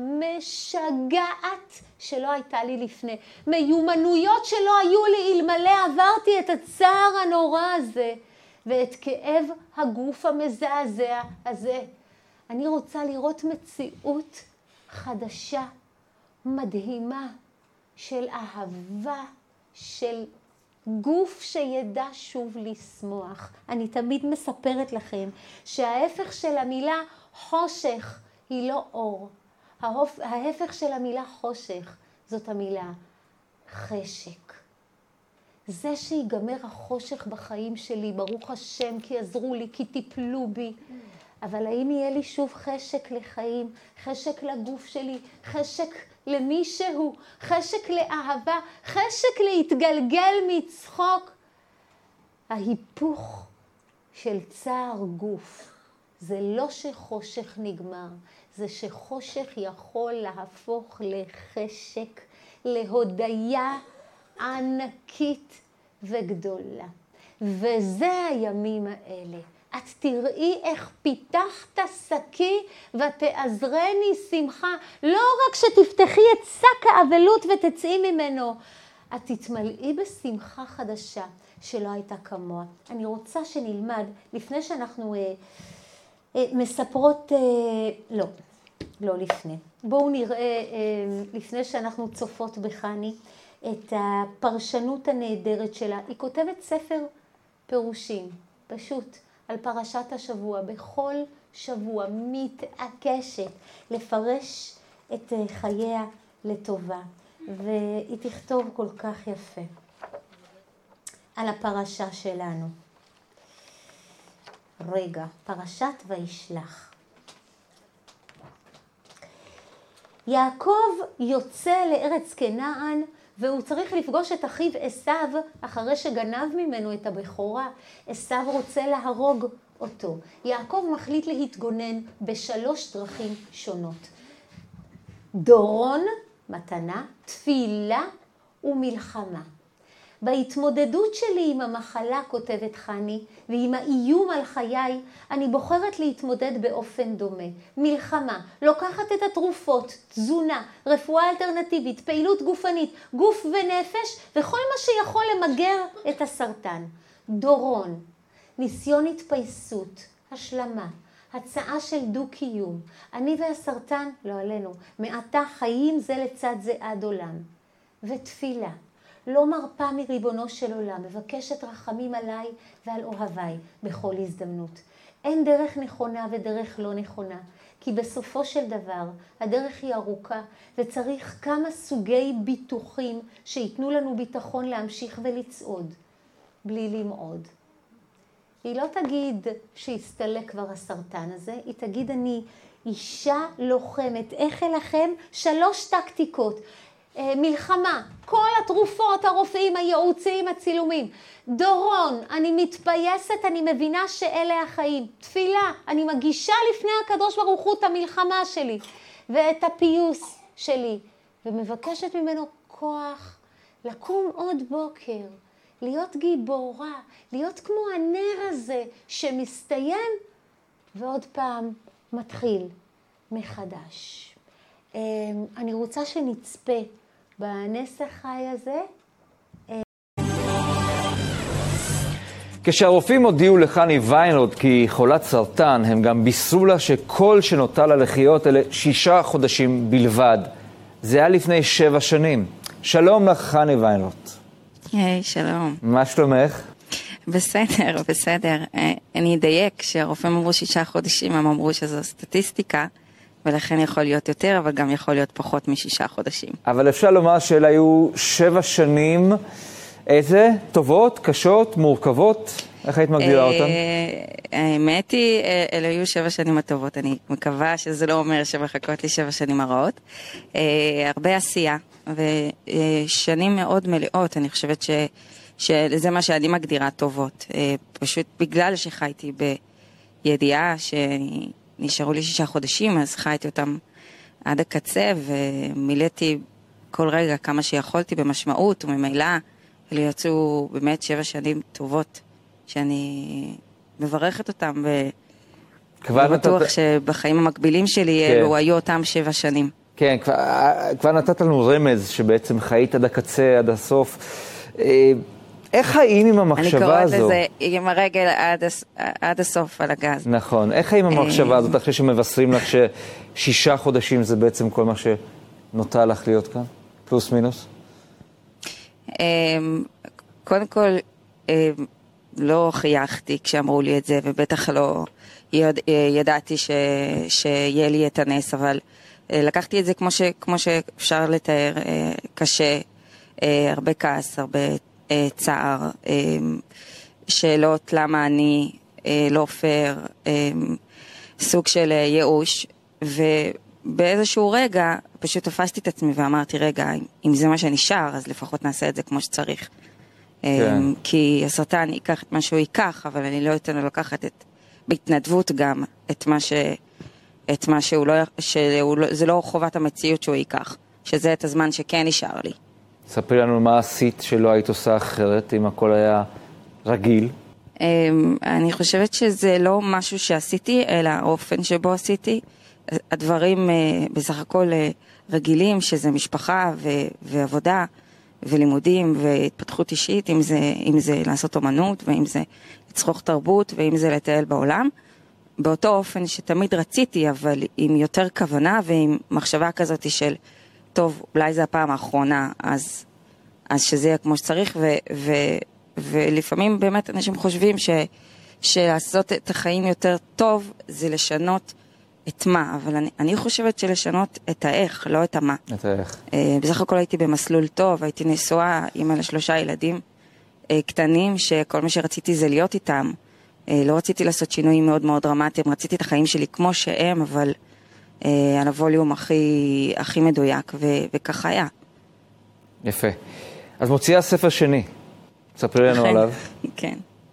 משגעת שלא הייתה לי לפני. מיומנויות שלא היו לי אלמלא עברתי את הצער הנורא הזה ואת כאב הגוף המזעזע הזה. אני רוצה לראות מציאות חדשה, מדהימה, של אהבה, של גוף שידע שוב לשמוח. אני תמיד מספרת לכם שההפך של המילה חושך היא לא אור. ההפך של המילה חושך זאת המילה חשק. זה שיגמר החושך בחיים שלי, ברוך השם, כי עזרו לי, כי טיפלו בי. אבל האם יהיה לי שוב חשק לחיים, חשק לגוף שלי, חשק למישהו, חשק לאהבה, חשק להתגלגל מצחוק? ההיפוך של צער גוף זה לא שחושך נגמר, זה שחושך יכול להפוך לחשק, להודיה ענקית וגדולה. וזה הימים האלה. את תראי איך פיתחת שקי ותעזרני שמחה. לא רק שתפתחי את שק האבלות ותצאי ממנו, את תתמלאי בשמחה חדשה שלא הייתה כמוה. אני רוצה שנלמד, לפני שאנחנו אה, אה, מספרות, אה, לא, לא לפני. בואו נראה, אה, לפני שאנחנו צופות בחני, את הפרשנות הנהדרת שלה. היא כותבת ספר פירושים, פשוט, על פרשת השבוע. בכל שבוע מתעקשת לפרש את חייה לטובה. והיא תכתוב כל כך יפה על הפרשה שלנו. רגע, פרשת וישלח. יעקב יוצא לארץ כנען, והוא צריך לפגוש את אחיו עשיו אחרי שגנב ממנו את הבכורה. עשיו רוצה להרוג אותו. יעקב מחליט להתגונן בשלוש דרכים שונות. דורון, מתנה, תפילה ומלחמה. בהתמודדות שלי עם המחלה, כותבת חני, ועם האיום על חיי, אני בוחרת להתמודד באופן דומה. מלחמה, לוקחת את התרופות, תזונה, רפואה אלטרנטיבית, פעילות גופנית, גוף ונפש, וכל מה שיכול למגר את הסרטן. דורון, ניסיון התפייסות, השלמה, הצעה של דו-קיום. אני והסרטן, לא עלינו, מעתה חיים זה לצד זה עד עולם. ותפילה. לא מרפה מריבונו של עולם, מבקשת רחמים עליי ועל אוהביי בכל הזדמנות. אין דרך נכונה ודרך לא נכונה, כי בסופו של דבר הדרך היא ארוכה וצריך כמה סוגי ביטוחים שיתנו לנו ביטחון להמשיך ולצעוד, בלי למעוד. היא לא תגיד שהסתלק כבר הסרטן הזה, היא תגיד אני אישה לוחמת. איך אלחם? שלוש טקטיקות. מלחמה, כל התרופות, הרופאים, הייעוצים, הצילומים. דורון, אני מתפייסת, אני מבינה שאלה החיים. תפילה, אני מגישה לפני הקדוש ברוך הוא את המלחמה שלי ואת הפיוס שלי, ומבקשת ממנו כוח לקום עוד בוקר, להיות גיבורה, להיות כמו הנר הזה שמסתיים ועוד פעם מתחיל מחדש. אני רוצה שנצפה בנס החי הזה. כשהרופאים הודיעו לחני ויינרוט כי היא חולת סרטן, הם גם בישרו לה שכל שנותר לה לחיות אלה שישה חודשים בלבד. זה היה לפני שבע שנים. שלום לך, חני ויינרוט. היי, שלום. מה שלומך? בסדר, בסדר. אני אדייק שהרופאים אמרו שישה חודשים, הם אמרו שזו סטטיסטיקה, ולכן יכול להיות יותר, אבל גם יכול להיות פחות משישה חודשים. אבל אפשר לומר שאלה היו שבע שנים, איזה? טובות, קשות, מורכבות? איך היית מגדירה אותן? האמת היא, אלה היו שבע שנים הטובות. אני מקווה שזה לא אומר שמחכות לי שבע שנים הרעות. הרבה עשייה, ושנים מאוד מלאות. אני חושבת ש... שזה מה שאני מגדירה טובות. פשוט בגלל שחייתי בידיעה שנשארו לי שישה חודשים, אז חייתי אותם עד הקצה, ומילאתי כל רגע כמה שיכולתי במשמעות, וממילא לי יצאו באמת שבע שנים טובות, שאני מברכת אותם, ובטוח נתת... שבחיים המקבילים שלי כן. אלו היו אותם שבע שנים. כן, כבר, כבר נתת לנו רמז שבעצם חיית עד הקצה, עד הסוף. איך חיים עם המחשבה הזו? אני קוראת לזה עם הרגל עד, עד הסוף על הגז. נכון. איך חיים עם המחשבה הזאת אחרי שמבשרים לך ששישה חודשים זה בעצם כל מה שנוטה לך להיות כאן? פלוס מינוס? קודם כל, לא חייכתי כשאמרו לי את זה, ובטח לא ידעתי ש, שיהיה לי את הנס, אבל לקחתי את זה כמו, ש, כמו שאפשר לתאר, קשה, הרבה כעס, הרבה צער, שאלות למה אני לא פייר, סוג של ייאוש, ובאיזשהו רגע פשוט תפסתי את עצמי ואמרתי, רגע, אם זה מה שנשאר, אז לפחות נעשה את זה כמו שצריך. כן. כי הסרטן ייקח את מה שהוא ייקח, אבל אני לא אתן לו לקחת את, בהתנדבות גם, את מה ש... את מה שהוא לא... שהוא לא... זה לא חובת המציאות שהוא ייקח, שזה את הזמן שכן נשאר לי. ספרי לנו מה עשית שלא היית עושה אחרת, אם הכל היה רגיל. אני חושבת שזה לא משהו שעשיתי, אלא האופן שבו עשיתי. הדברים בסך הכל רגילים, שזה משפחה ו- ועבודה ולימודים והתפתחות אישית, אם זה, אם זה לעשות אומנות, ואם זה לצרוך תרבות, ואם זה לטייל בעולם. באותו אופן שתמיד רציתי, אבל עם יותר כוונה ועם מחשבה כזאת של, טוב, אולי זה הפעם האחרונה, אז, אז שזה יהיה כמו שצריך, ו, ו, ולפעמים באמת אנשים חושבים ש, שלעשות את החיים יותר טוב זה לשנות את מה, אבל אני, אני חושבת שלשנות את האיך, לא את המה. את האיך. בסך הכל הייתי במסלול טוב, הייתי נשואה, אימא לשלושה ילדים קטנים, שכל מה שרציתי זה להיות איתם. לא רציתי לעשות שינויים מאוד מאוד דרמטיים, רציתי את החיים שלי כמו שהם, אבל על הווליום הכי, הכי מדויק, ו, וככה היה. יפה. אז מוציאה ספר שני. ספרי לנו עליו. כן.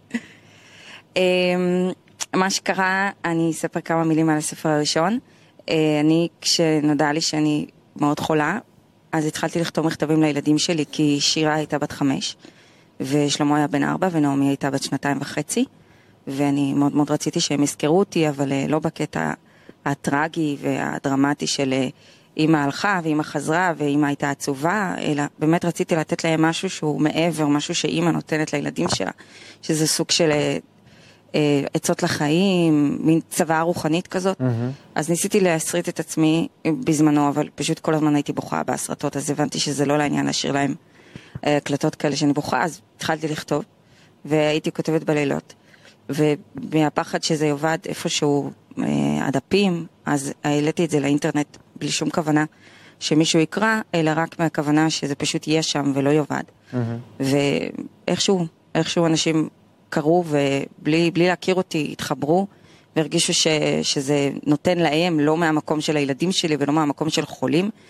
מה שקרה, אני אספר כמה מילים על הספר הראשון. אני, כשנודע לי שאני מאוד חולה, אז התחלתי לכתוב מכתבים לילדים שלי, כי שירה הייתה בת חמש, ושלמה היה בן ארבע, ונעמי הייתה בת שנתיים וחצי, ואני מאוד מאוד רציתי שהם יזכרו אותי, אבל לא בקטע הטרגי והדרמטי של אמא הלכה, ואמא חזרה, ואמא הייתה עצובה, אלא באמת רציתי לתת להם משהו שהוא מעבר, משהו שאמא נותנת לילדים שלה, שזה סוג של עצות לחיים, מין צבא רוחנית כזאת. Mm-hmm. אז ניסיתי להסריט את עצמי בזמנו, אבל פשוט כל הזמן הייתי בוכה בהסרטות, אז הבנתי שזה לא לעניין להשאיר להם הקלטות כאלה שאני בוכה, אז התחלתי לכתוב, והייתי כותבת בלילות. ומהפחד שזה יובד איפשהו הדפים, אז העליתי את זה לאינטרנט בלי שום כוונה שמישהו יקרא, אלא רק מהכוונה שזה פשוט יהיה שם ולא יובד. Mm-hmm. ואיכשהו, איכשהו אנשים קראו ובלי בלי להכיר אותי התחברו, והרגישו ש, שזה נותן להם לא מהמקום של הילדים שלי ולא מהמקום של חולים,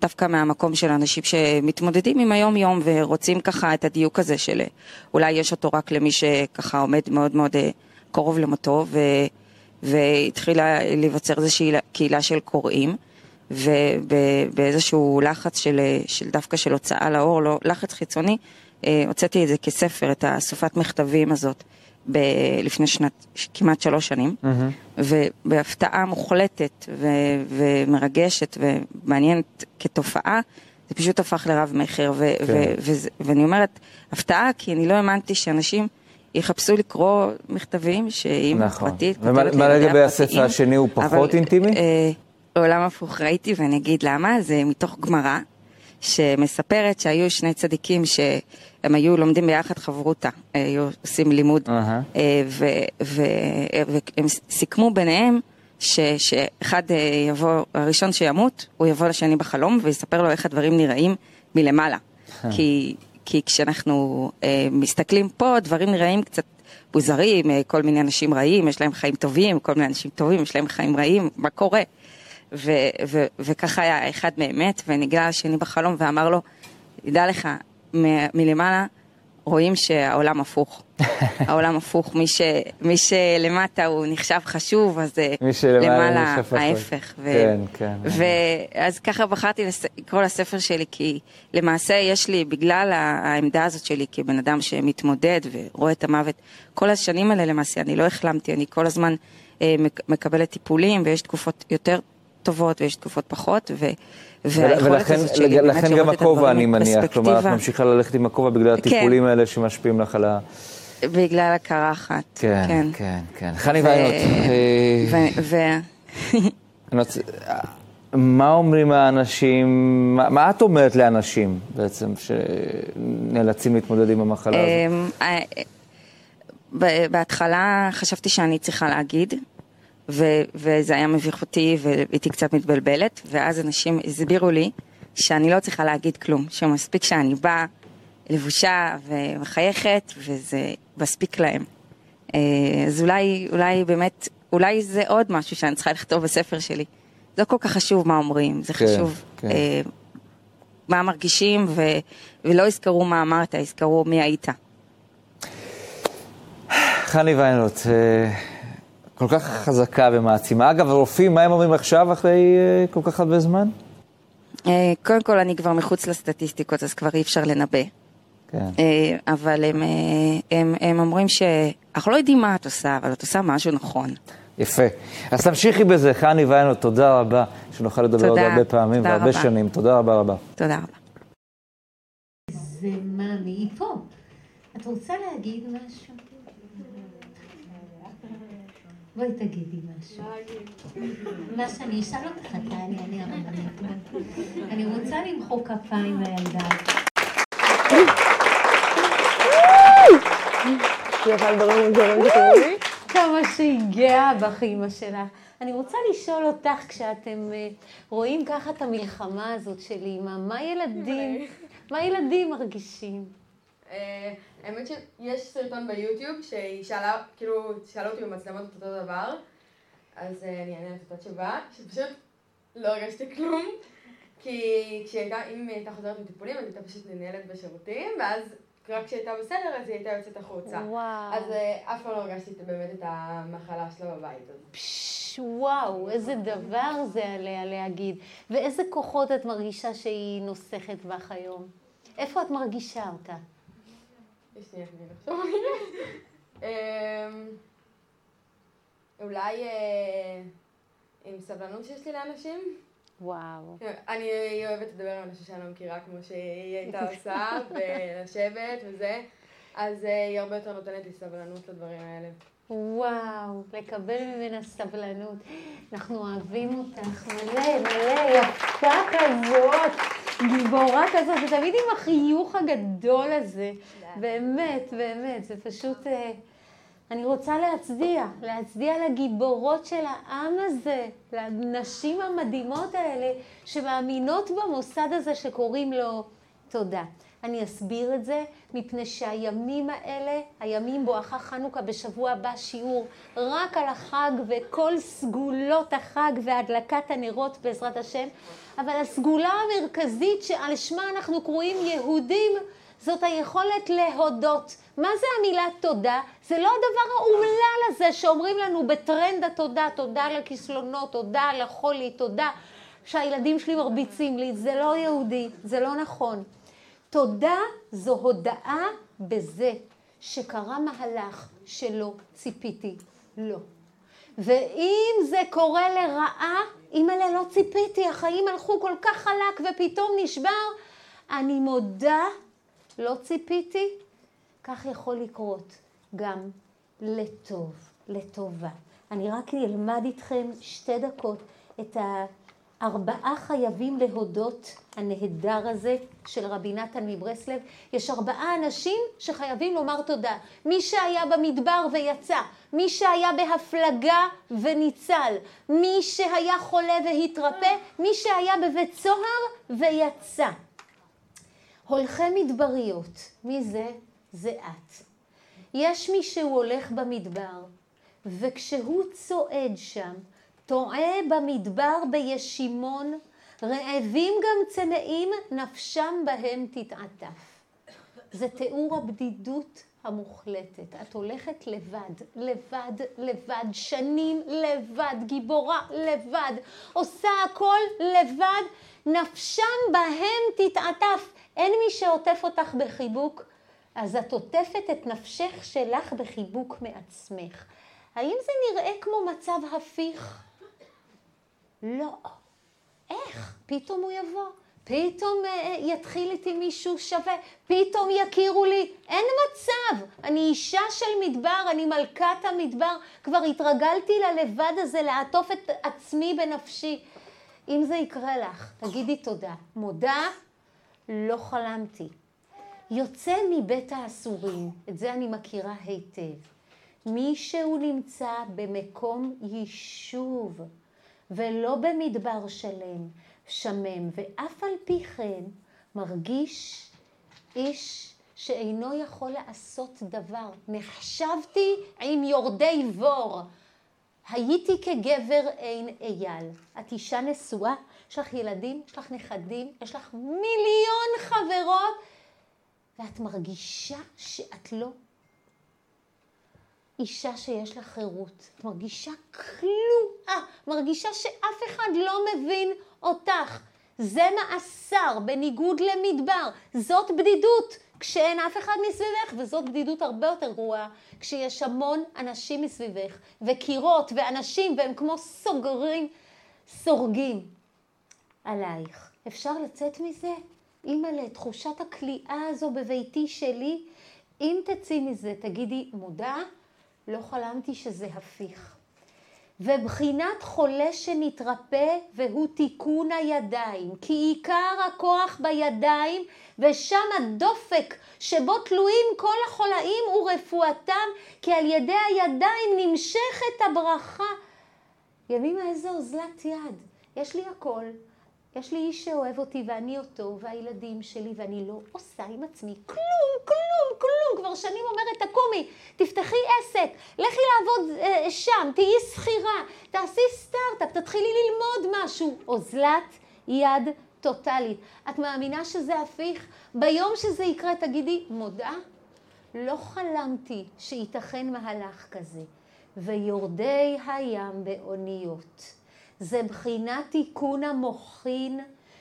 דווקא מהמקום של אנשים שמתמודדים עם היום-יום ורוצים ככה את הדיוק הזה של אולי יש אותו רק למי שככה עומד מאוד מאוד קרוב למותו, ו, והתחילה להיווצר איזושהי קהילה של קוראים, ובאיזשהו לחץ של, של דווקא של הוצאה לאור, לא לחץ חיצוני, הוצאתי את זה כספר, את הסופת מכתבים הזאת, ב- לפני שנת, כמעט שלוש שנים, mm-hmm. ובהפתעה מוחלטת ו- ומרגשת ומעניינת כתופעה, זה פשוט הפך לרב מחר, ו- כן. ו- ו- ואני אומרת, הפתעה, כי אני לא האמנתי שאנשים יחפשו לקרוא מכתבים, שאם נכון. פרטית, ומה לגבי הספר השני הוא פחות אבל, אינטימי? אה, עולם הפוך ראיתי, ואני אגיד למה, זה מתוך גמרא, שמספרת שהיו שני צדיקים שהם היו לומדים ביחד חברותה, היו עושים לימוד, uh-huh. והם סיכמו ביניהם ש, שאחד יבוא, הראשון שימות, הוא יבוא לשני בחלום ויספר לו איך הדברים נראים מלמעלה. Uh-huh. כי, כי כשאנחנו מסתכלים פה, דברים נראים קצת מוזרים, כל מיני אנשים רעים, יש להם חיים טובים, כל מיני אנשים טובים, יש להם חיים רעים, מה קורה? ו- ו- וככה היה אחד באמת, ונגלה השני בחלום ואמר לו, ידע לך, מ- מלמעלה רואים שהעולם הפוך. העולם הפוך, מי, ש- מי שלמטה הוא נחשב חשוב, אז למעלה ההפך. ו- כן, כן. ואז ככה בחרתי לס- לקרוא לספר שלי, כי למעשה יש לי, בגלל העמדה הזאת שלי כבן אדם שמתמודד ורואה את המוות, כל השנים האלה למעשה, אני לא החלמתי, אני כל הזמן אה, מקבלת טיפולים, ויש תקופות יותר טובות ויש תקופות פחות, ו... ולכן לכן גם הכובע אני מניח, כלומר את ממשיכה ללכת עם הכובע בגלל הטיפולים האלה שמשפיעים לך על ה... בגלל הקרחת. כן, כן, כן. חני ויינות. מה אומרים האנשים, מה את אומרת לאנשים בעצם שנאלצים להתמודד עם המחלה הזאת? בהתחלה חשבתי שאני צריכה להגיד, ו- וזה היה מביך אותי והייתי קצת מתבלבלת, ואז אנשים הסבירו לי שאני לא צריכה להגיד כלום, שמספיק שאני באה לבושה ומחייכת וזה מספיק להם. אז אולי, אולי באמת, אולי זה עוד משהו שאני צריכה לכתוב בספר שלי. זה לא כל כך חשוב מה אומרים, זה חשוב כן, כן. אה, מה מרגישים ו- ולא יזכרו מה אמרת, יזכרו מי היית. חני ויינות, אה... כל כך חזקה ומעצימה. אגב, הרופאים, מה הם אומרים עכשיו אחרי uh, כל כך הרבה זמן? Uh, קודם כל, אני כבר מחוץ לסטטיסטיקות, אז כבר אי אפשר לנבא. כן. Uh, אבל הם, uh, הם, הם אומרים שאנחנו לא יודעים מה את עושה, אבל את עושה משהו נכון. יפה. אז תמשיכי בזה, חני ויינות, תודה רבה, שנוכל לדבר עוד הרבה פעמים והרבה רבה. שנים. תודה רבה רבה. תודה רבה. זה מה, מי פה? את רוצה להגיד משהו? בואי תגידי משהו. מה שאני אשאל אותך, אני, אני הרבנית. אני רוצה למחוא כפיים לילדה. כמה שהיא גאה בך, אמא שלך. אני רוצה לשאול אותך, כשאתם רואים ככה את המלחמה הזאת של אמא, מה ילדים, מה ילדים מרגישים? האמת שיש סרטון ביוטיוב שהיא שאלה, כאילו, שאלה אותי במצלמות את אותו דבר, אז אני אענה את אותה תשובה, שפשוט לא הרגשתי כלום, כי כשהייתה, אם היא הייתה חוזרת מטיפולים, אז הייתה פשוט ננהלת בשירותים, ואז רק כשהייתה בסדר, אז היא הייתה יוצאת החוצה. וואו. אז אף פעם לא הרגשתי באמת את המחלה שלה בבית הזה. פש, וואו, איזה דבר זה עליה להגיד. ואיזה כוחות את מרגישה שהיא נוסחת בך היום? איפה את מרגישה אותה? יש לי איך לחשוב. אולי עם סבלנות שיש לי לאנשים. וואו. אני אוהבת לדבר עם אנשים שאני לא מכירה, כמו שהיא הייתה עושה, ולשבת וזה. אז היא הרבה יותר נותנת לי סבלנות לדברים האלה. וואו, לקבל ממנה סבלנות. אנחנו אוהבים אותך מלא, מלא, יפה כזאת, גיבורה כזאת, ותמיד עם החיוך הגדול הזה. באמת, באמת, זה פשוט... אני רוצה להצדיע, להצדיע לגיבורות של העם הזה, לנשים המדהימות האלה, שמאמינות במוסד הזה שקוראים לו תודה. אני אסביר את זה מפני שהימים האלה, הימים בואכה חנוכה, בשבוע הבא שיעור רק על החג וכל סגולות החג והדלקת הנרות בעזרת השם, אבל הסגולה המרכזית שעל שמה אנחנו קרואים יהודים, זאת היכולת להודות. מה זה המילה תודה? זה לא הדבר האומלל הזה שאומרים לנו בטרנד התודה, תודה על הכיסלונות, תודה על החולי, תודה שהילדים שלי מרביצים לי. זה לא יהודי, זה לא נכון. תודה זו הודאה בזה שקרה מהלך שלא ציפיתי לו. ואם זה קורה לרעה, אימא'לה לא ציפיתי, החיים הלכו כל כך חלק ופתאום נשבר, אני מודה, לא ציפיתי, כך יכול לקרות גם לטוב, לטובה. אני רק אלמד איתכם שתי דקות את הארבעה חייבים להודות הנהדר הזה של רבי נתן מברסלב. יש ארבעה אנשים שחייבים לומר תודה. מי שהיה במדבר ויצא, מי שהיה בהפלגה וניצל, מי שהיה חולה והתרפא, מי שהיה בבית סוהר ויצא. הולכי מדבריות, מי זה? זה את. יש מי שהוא הולך במדבר, וכשהוא צועד שם, טועה במדבר בישימון, רעבים גם צמאים, נפשם בהם תתעטף. זה תיאור הבדידות המוחלטת. את הולכת לבד, לבד, לבד, שנים לבד, גיבורה לבד, עושה הכל לבד, נפשם בהם תתעטף. אין מי שעוטף אותך בחיבוק, אז את עוטפת את נפשך שלך בחיבוק מעצמך. האם זה נראה כמו מצב הפיך? לא. איך? פתאום הוא יבוא. פתאום יתחיל איתי מישהו שווה. פתאום יכירו לי. אין מצב. אני אישה של מדבר, אני מלכת המדבר. כבר התרגלתי ללבד הזה, לעטוף את עצמי בנפשי. אם זה יקרה לך, תגידי תודה. מודה, לא חלמתי. יוצא מבית האסורים, את זה אני מכירה היטב. מישהו נמצא במקום יישוב, ולא במדבר שלם, שמם, ואף על פי כן מרגיש איש שאינו יכול לעשות דבר. נחשבתי עם יורדי בור, הייתי כגבר אין אייל. את אישה נשואה, יש לך ילדים, יש לך נכדים, יש לך מיליון חברות, ואת מרגישה שאת לא אישה שיש לה חירות. את מרגישה כלואה, מרגישה שאף אחד לא מבין אותך. זה מאסר, בניגוד למדבר. זאת בדידות כשאין אף אחד מסביבך, וזאת בדידות הרבה יותר גרועה כשיש המון אנשים מסביבך, וקירות ואנשים, והם כמו סוגרים, סורגים עלייך. אפשר לצאת מזה? אימא'לה, תחושת הכליאה הזו בביתי שלי, אם תצאי מזה, תגידי, מודע, לא חלמתי שזה הפיך. ובחינת חולה שנתרפא והוא תיקון הידיים, כי עיקר הכוח בידיים, ושם הדופק שבו תלויים כל החולאים ורפואתם, כי על ידי הידיים נמשכת הברכה. ימימה, איזה אוזלת יד. יש לי הכל. יש לי איש שאוהב אותי ואני אותו והילדים שלי, ואני לא עושה עם עצמי כלום, כלום, כלום. כבר שנים אומרת, תקומי, תפתחי עסק, לכי לעבוד אה, שם, תהיי שכירה, תעשי סטארט-אפ, תתחילי ללמוד משהו. אוזלת יד טוטלית. את מאמינה שזה הפיך? ביום שזה יקרה תגידי, מודה, לא חלמתי שייתכן מהלך כזה. ויורדי הים באוניות. זה בחינת תיקון המוחין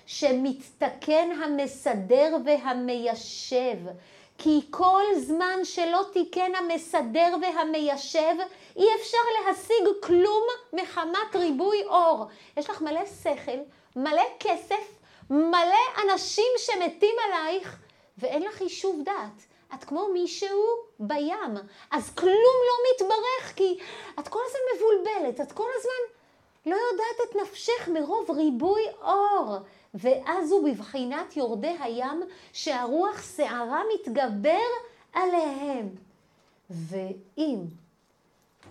שמתתקן המסדר והמיישב. כי כל זמן שלא תיקן המסדר והמיישב, אי אפשר להשיג כלום מחמת ריבוי אור. יש לך מלא שכל, מלא כסף, מלא אנשים שמתים עלייך, ואין לך יישוב דעת. את כמו מישהו בים, אז כלום לא מתברך, כי את כל הזמן מבולבלת, את כל הזמן לא יודעת את נפשך מרוב ריבוי אור. ואז הוא בבחינת יורדי הים שהרוח שערה מתגבר עליהם. ואם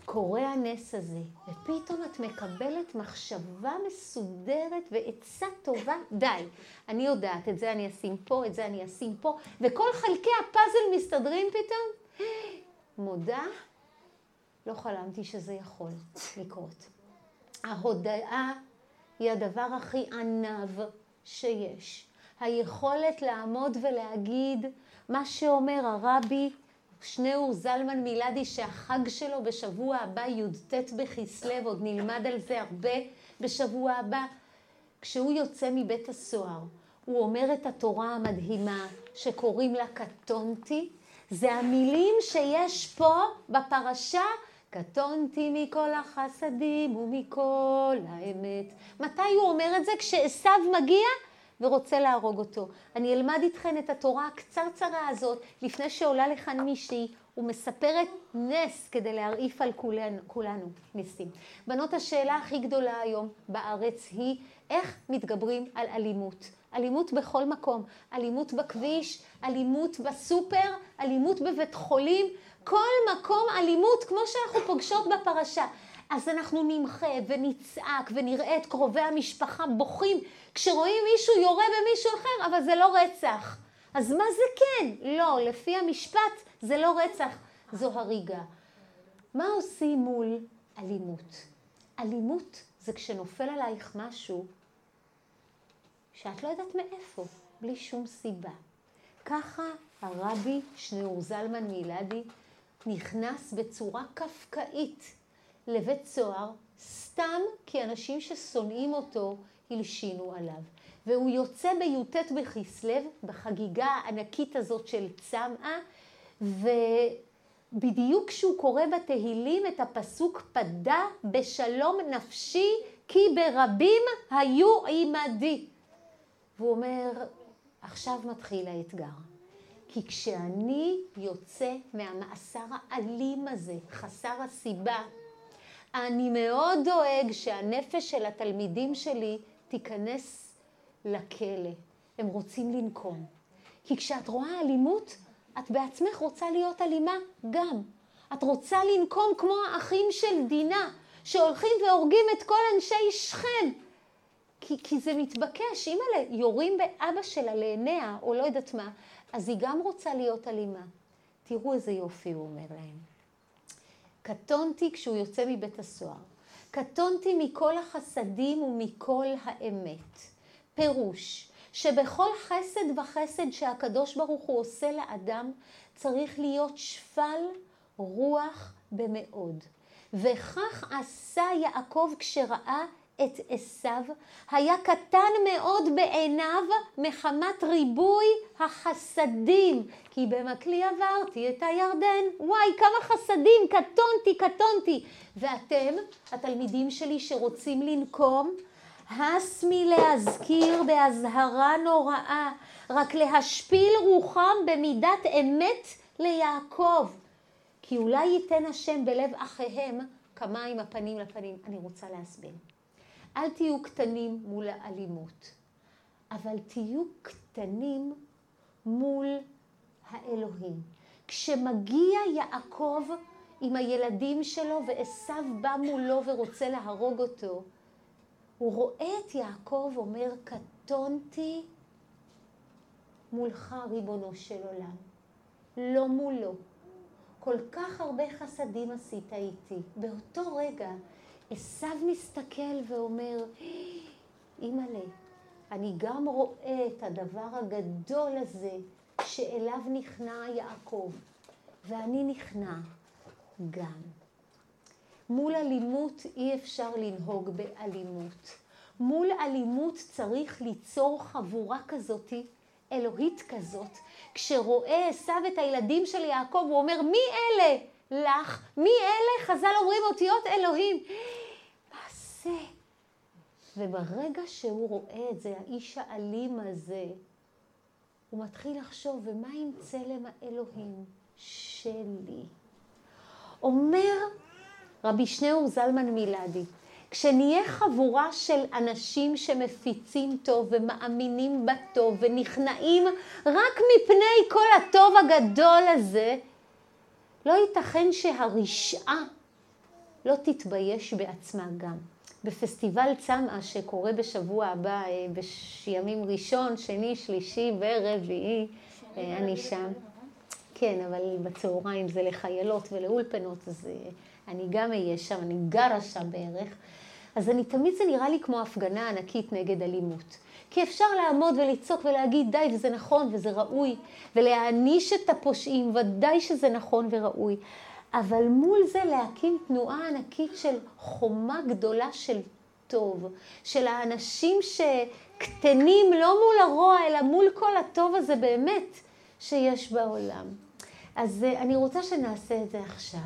קורה הנס הזה, ופתאום את מקבלת מחשבה מסודרת ועצה טובה. די, אני יודעת, את זה אני אשים פה, את זה אני אשים פה, וכל חלקי הפאזל מסתדרים פתאום. מודה, לא חלמתי שזה יכול לקרות. ההודעה היא הדבר הכי ענב שיש. היכולת לעמוד ולהגיד מה שאומר הרבי שניאור זלמן מילדי, שהחג שלו בשבוע הבא י"ט בכסלו, עוד נלמד על זה הרבה בשבוע הבא. כשהוא יוצא מבית הסוהר, הוא אומר את התורה המדהימה שקוראים לה קטונתי. זה המילים שיש פה בפרשה, קטונתי מכל החסדים ומכל האמת. מתי הוא אומר את זה? כשעשיו מגיע ורוצה להרוג אותו. אני אלמד איתכן את התורה הקצרצרה הזאת לפני שעולה לכאן מישהי ומספרת נס כדי להרעיף על כולנו, כולנו ניסים. בנות, השאלה הכי גדולה היום בארץ היא איך מתגברים על אלימות. אלימות בכל מקום, אלימות בכביש, אלימות בסופר, אלימות בבית חולים, כל מקום אלימות כמו שאנחנו פוגשות בפרשה. אז אנחנו נמחה ונצעק ונראה את קרובי המשפחה בוכים כשרואים מישהו יורה במישהו אחר, אבל זה לא רצח. אז מה זה כן? לא, לפי המשפט זה לא רצח, זו הריגה. מה עושים מול אלימות? אלימות זה כשנופל עלייך משהו שאת לא יודעת מאיפה, בלי שום סיבה. ככה הרבי שניאור זלמן מילדי נכנס בצורה קפקאית לבית סוהר, סתם כי אנשים ששונאים אותו הלשינו עליו. והוא יוצא בי"ט בכסלו, בחגיגה הענקית הזאת של צמאה, ובדיוק כשהוא קורא בתהילים את הפסוק פדה בשלום נפשי, כי ברבים היו עימדי. והוא אומר, עכשיו מתחיל האתגר. כי כשאני יוצא מהמאסר האלים הזה, חסר הסיבה, אני מאוד דואג שהנפש של התלמידים שלי תיכנס לכלא. הם רוצים לנקום. כי כשאת רואה אלימות, את בעצמך רוצה להיות אלימה גם. את רוצה לנקום כמו האחים של דינה, שהולכים והורגים את כל אנשי שכם. כי, כי זה מתבקש, אם אלה יורים באבא שלה לעיניה, או לא יודעת מה, אז היא גם רוצה להיות אלימה. תראו איזה יופי הוא אומר להם. קטונתי כשהוא יוצא מבית הסוהר. קטונתי מכל החסדים ומכל האמת. פירוש, שבכל חסד וחסד שהקדוש ברוך הוא עושה לאדם, צריך להיות שפל רוח במאוד. וכך עשה יעקב כשראה את עשיו, היה קטן מאוד בעיניו מחמת ריבוי החסדים, כי במקלי עברתי את הירדן. וואי, כמה חסדים, קטונתי, קטונתי. ואתם, התלמידים שלי שרוצים לנקום, הס מלהזכיר בהזהרה נוראה, רק להשפיל רוחם במידת אמת ליעקב. כי אולי ייתן השם בלב אחיהם כמה עם הפנים לפנים. אני רוצה להסביר. אל תהיו קטנים מול האלימות, אבל תהיו קטנים מול האלוהים. כשמגיע יעקב עם הילדים שלו ועשיו בא מולו ורוצה להרוג אותו, הוא רואה את יעקב אומר, קטונתי מולך ריבונו של עולם, לא מולו. כל כך הרבה חסדים עשית איתי. באותו רגע עשיו מסתכל ואומר, אימא'לה, אני גם רואה את הדבר הגדול הזה שאליו נכנע יעקב, ואני נכנע גם. מול אלימות אי אפשר לנהוג באלימות. מול אלימות צריך ליצור חבורה כזאת, אלוהית כזאת. כשרואה עשיו את הילדים של יעקב, הוא אומר, מי אלה? לך, מי אלה? חז"ל אומרים אותיות אלוהים. מה זה? וברגע שהוא רואה את זה, האיש האלים הזה, הוא מתחיל לחשוב, ומה עם צלם האלוהים שלי? אומר רבי שניאור זלמן מילדי, כשנהיה חבורה של אנשים שמפיצים טוב ומאמינים בטוב ונכנעים רק מפני כל הטוב הגדול הזה, לא ייתכן שהרשעה לא תתבייש בעצמה גם. בפסטיבל צמאה שקורה בשבוע הבא, בימים ראשון, שני, שלישי ורביעי, אני שם. כן, אבל בצהריים זה לחיילות ולאולפנות, אז אני גם אהיה שם, אני גרה שם בערך. אז אני תמיד זה נראה לי כמו הפגנה ענקית נגד אלימות. כי אפשר לעמוד ולצעוק ולהגיד די וזה נכון וזה ראוי, ולהעניש את הפושעים, ודאי שזה נכון וראוי. אבל מול זה להקים תנועה ענקית של חומה גדולה של טוב, של האנשים שקטנים לא מול הרוע, אלא מול כל הטוב הזה באמת שיש בעולם. אז אני רוצה שנעשה את זה עכשיו.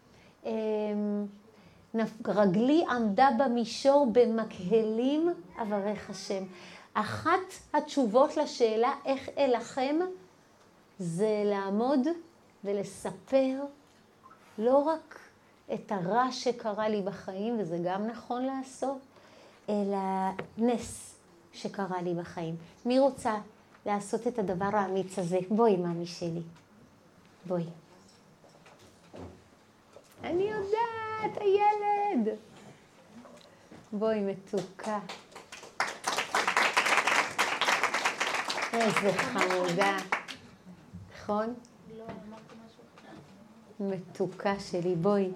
רגלי עמדה במישור במקהלים אברך השם. אחת התשובות לשאלה איך אלחם זה לעמוד ולספר לא רק את הרע שקרה לי בחיים, וזה גם נכון לעשות, אלא נס שקרה לי בחיים. מי רוצה לעשות את הדבר האמיץ הזה? בואי, מאמי שלי. בואי. אני יודעת, הילד. בואי, מתוקה. איזה חמודה. נכון? לא, אמרתי משהו. מתוקה שלי, בואי.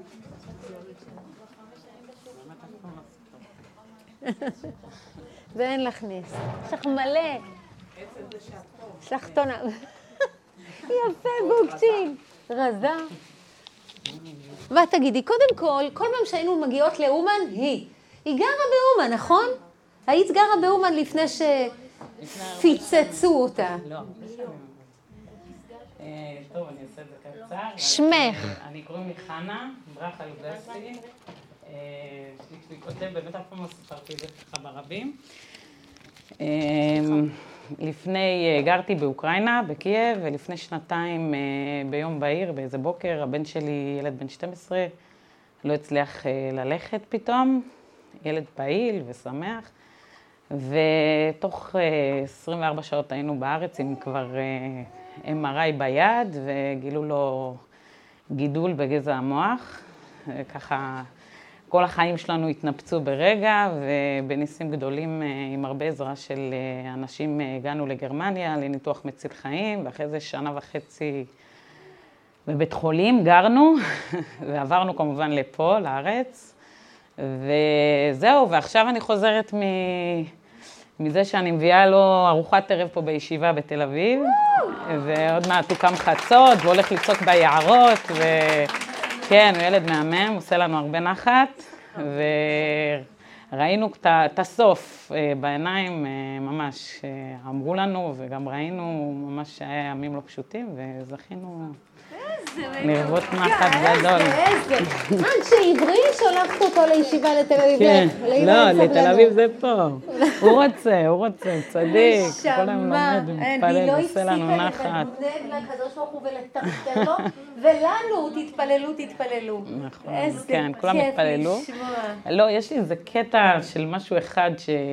ואין לך נס. יש לך מלא. יש לך טונה. יפה, בוקצ'ין. רזה. ותגידי, קודם כל, כל פעם שהיינו מגיעות לאומן, היא. היא גרה באומן, נכון? היית גרה באומן לפני שפיצצו אותה. לא. טוב, אני אעשה את זה קצר. שמך. אני קוראים לי חנה, ברכה יודסי. שלי כותב, באמת אף פעם לא סיפרתי את זה ככה ברבים. לפני, גרתי באוקראינה, בקייב, ולפני שנתיים ביום בהיר, באיזה בוקר, הבן שלי, ילד בן שתים עשרה, לא הצליח ללכת פתאום, ילד פעיל ושמח, ותוך עשרים וארבע שעות היינו בארץ עם כבר אם אר איי ביד, וגילו לו גידול בגזע המוח, ככה כל החיים שלנו התנפצו ברגע, ובניסים גדולים עם הרבה עזרה של אנשים הגענו לגרמניה לניתוח מציל חיים, ואחרי זה שנה וחצי בבית חולים גרנו, ועברנו כמובן לפה, לארץ, וזהו, ועכשיו אני חוזרת מ... מזה שאני מביאה לו ארוחת ערב פה בישיבה בתל אביב, ועוד מעט הוא קם חצות, והולך לצעוק ביערות, ו... כן, הוא ילד מהמם, עושה לנו הרבה נחת, וראינו את הסוף בעיניים ממש, אמרו לנו, וגם ראינו ממש שהיה ימים לא פשוטים, וזכינו לרבות נחת גדול. איזה, איזה. אנשי עברי שולחת אותו לישיבה לתל אביב. כן, לא, לתל אביב זה פה. הוא רוצה, הוא רוצה, צדיק. כל היום לומד ומתפלל, עושה לנו נחת. אני לא הפסיקה לתגנב לקדוש ברוך הוא ולטרטר לו, ולנו תתפללו, תתפללו. נכון, כן, כולם התפללו. איזה כיף לשמוע. לא, יש לי איזה קטע של משהו אחד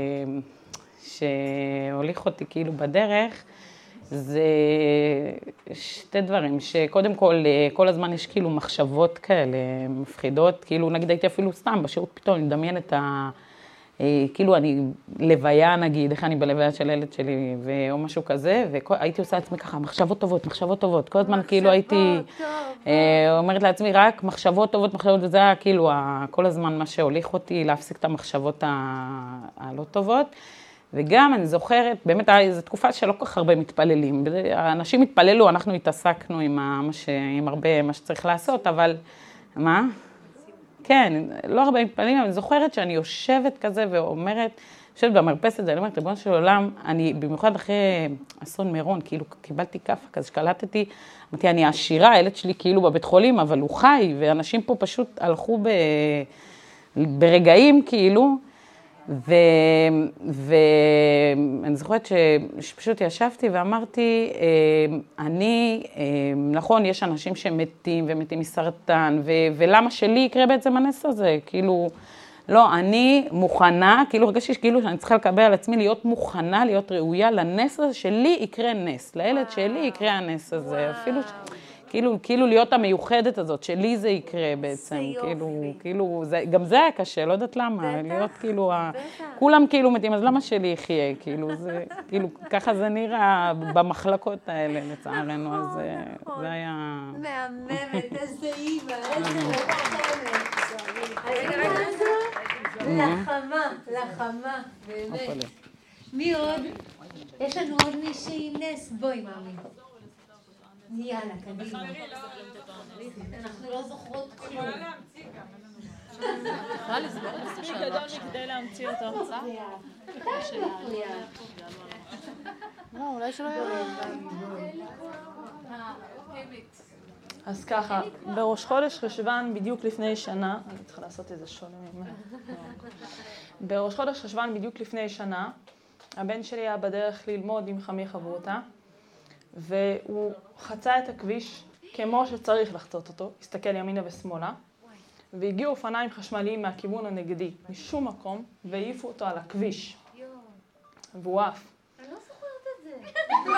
שהוליך אותי כאילו בדרך, זה שתי דברים, שקודם כל, כל הזמן יש כאילו מחשבות כאלה מפחידות, כאילו נגיד הייתי אפילו סתם בשירות פתאום, אני מדמיין את ה... כאילו אני לוויה נגיד, איך אני בלוויה של הילד שלי, או משהו כזה, והייתי עושה לעצמי ככה, מחשבות טובות, מחשבות טובות, כל הזמן כאילו הייתי אומרת לעצמי רק מחשבות טובות, מחשבות, וזה היה כאילו כל הזמן מה שהוליך אותי להפסיק את המחשבות הלא טובות. וגם אני זוכרת, באמת זו תקופה שלא כל כך הרבה מתפללים. האנשים התפללו, אנחנו התעסקנו עם, מה ש, עם הרבה מה שצריך לעשות, אבל מה? כן, לא הרבה מתפללים, אני זוכרת שאני יושבת כזה ואומרת, יושבת במרפסת, אני אומרת, ריבונו של עולם, אני במיוחד אחרי אסון מירון, כאילו קיבלתי כפה כזה, שקלטתי, אמרתי, אני עשירה, הילד שלי כאילו בבית חולים, אבל הוא חי, ואנשים פה פשוט הלכו ב, ברגעים כאילו, ואני זוכרת שפשוט ישבתי ואמרתי, אני, נכון, יש אנשים שמתים ומתים מסרטן, ולמה שלי יקרה בעצם הנס הזה? כאילו, לא, אני מוכנה, כאילו הרגשתי שכאילו שאני צריכה לקבל על עצמי להיות מוכנה, להיות ראויה לנס הזה, שלי יקרה נס, לילד שלי יקרה הנס הזה, אפילו ש... כאילו, כאילו להיות המיוחדת הזאת, שלי זה יקרה בעצם, כאילו, כאילו, זה, גם זה היה קשה, לא יודעת למה, להיות כאילו, ה... כולם כאילו מתים, אז למה שלי יחיה, כאילו, זה, כאילו, ככה זה נראה במחלקות האלה, לצערנו, אז זה, זה היה... מהממת, איזה אימא, איזה לחמת. לחמה, לחמה, באמת. מי עוד? יש לנו עוד מישהי עם נס, בואי מאמי. יאללה, קדימה. אנחנו לא זוכרות כלום. יכולה לסגור את זה שלנו עכשיו. כדי להמציא את ההרצאה? לא, אולי שלא יהיה. אז ככה, בראש חודש חשוון בדיוק לפני שנה, אני צריכה לעשות איזה שונה ממנו. בראש חודש חשוון בדיוק לפני שנה, הבן שלי היה בדרך ללמוד עם חמי חברותה, והוא חצה את הכביש כמו שצריך לחצות אותו, הסתכל ימינה ושמאלה, והגיעו אופניים חשמליים מהכיוון הנגדי, משום מקום, והעיפו אותו על הכביש. והוא עף. אני לא זוכרת את זה.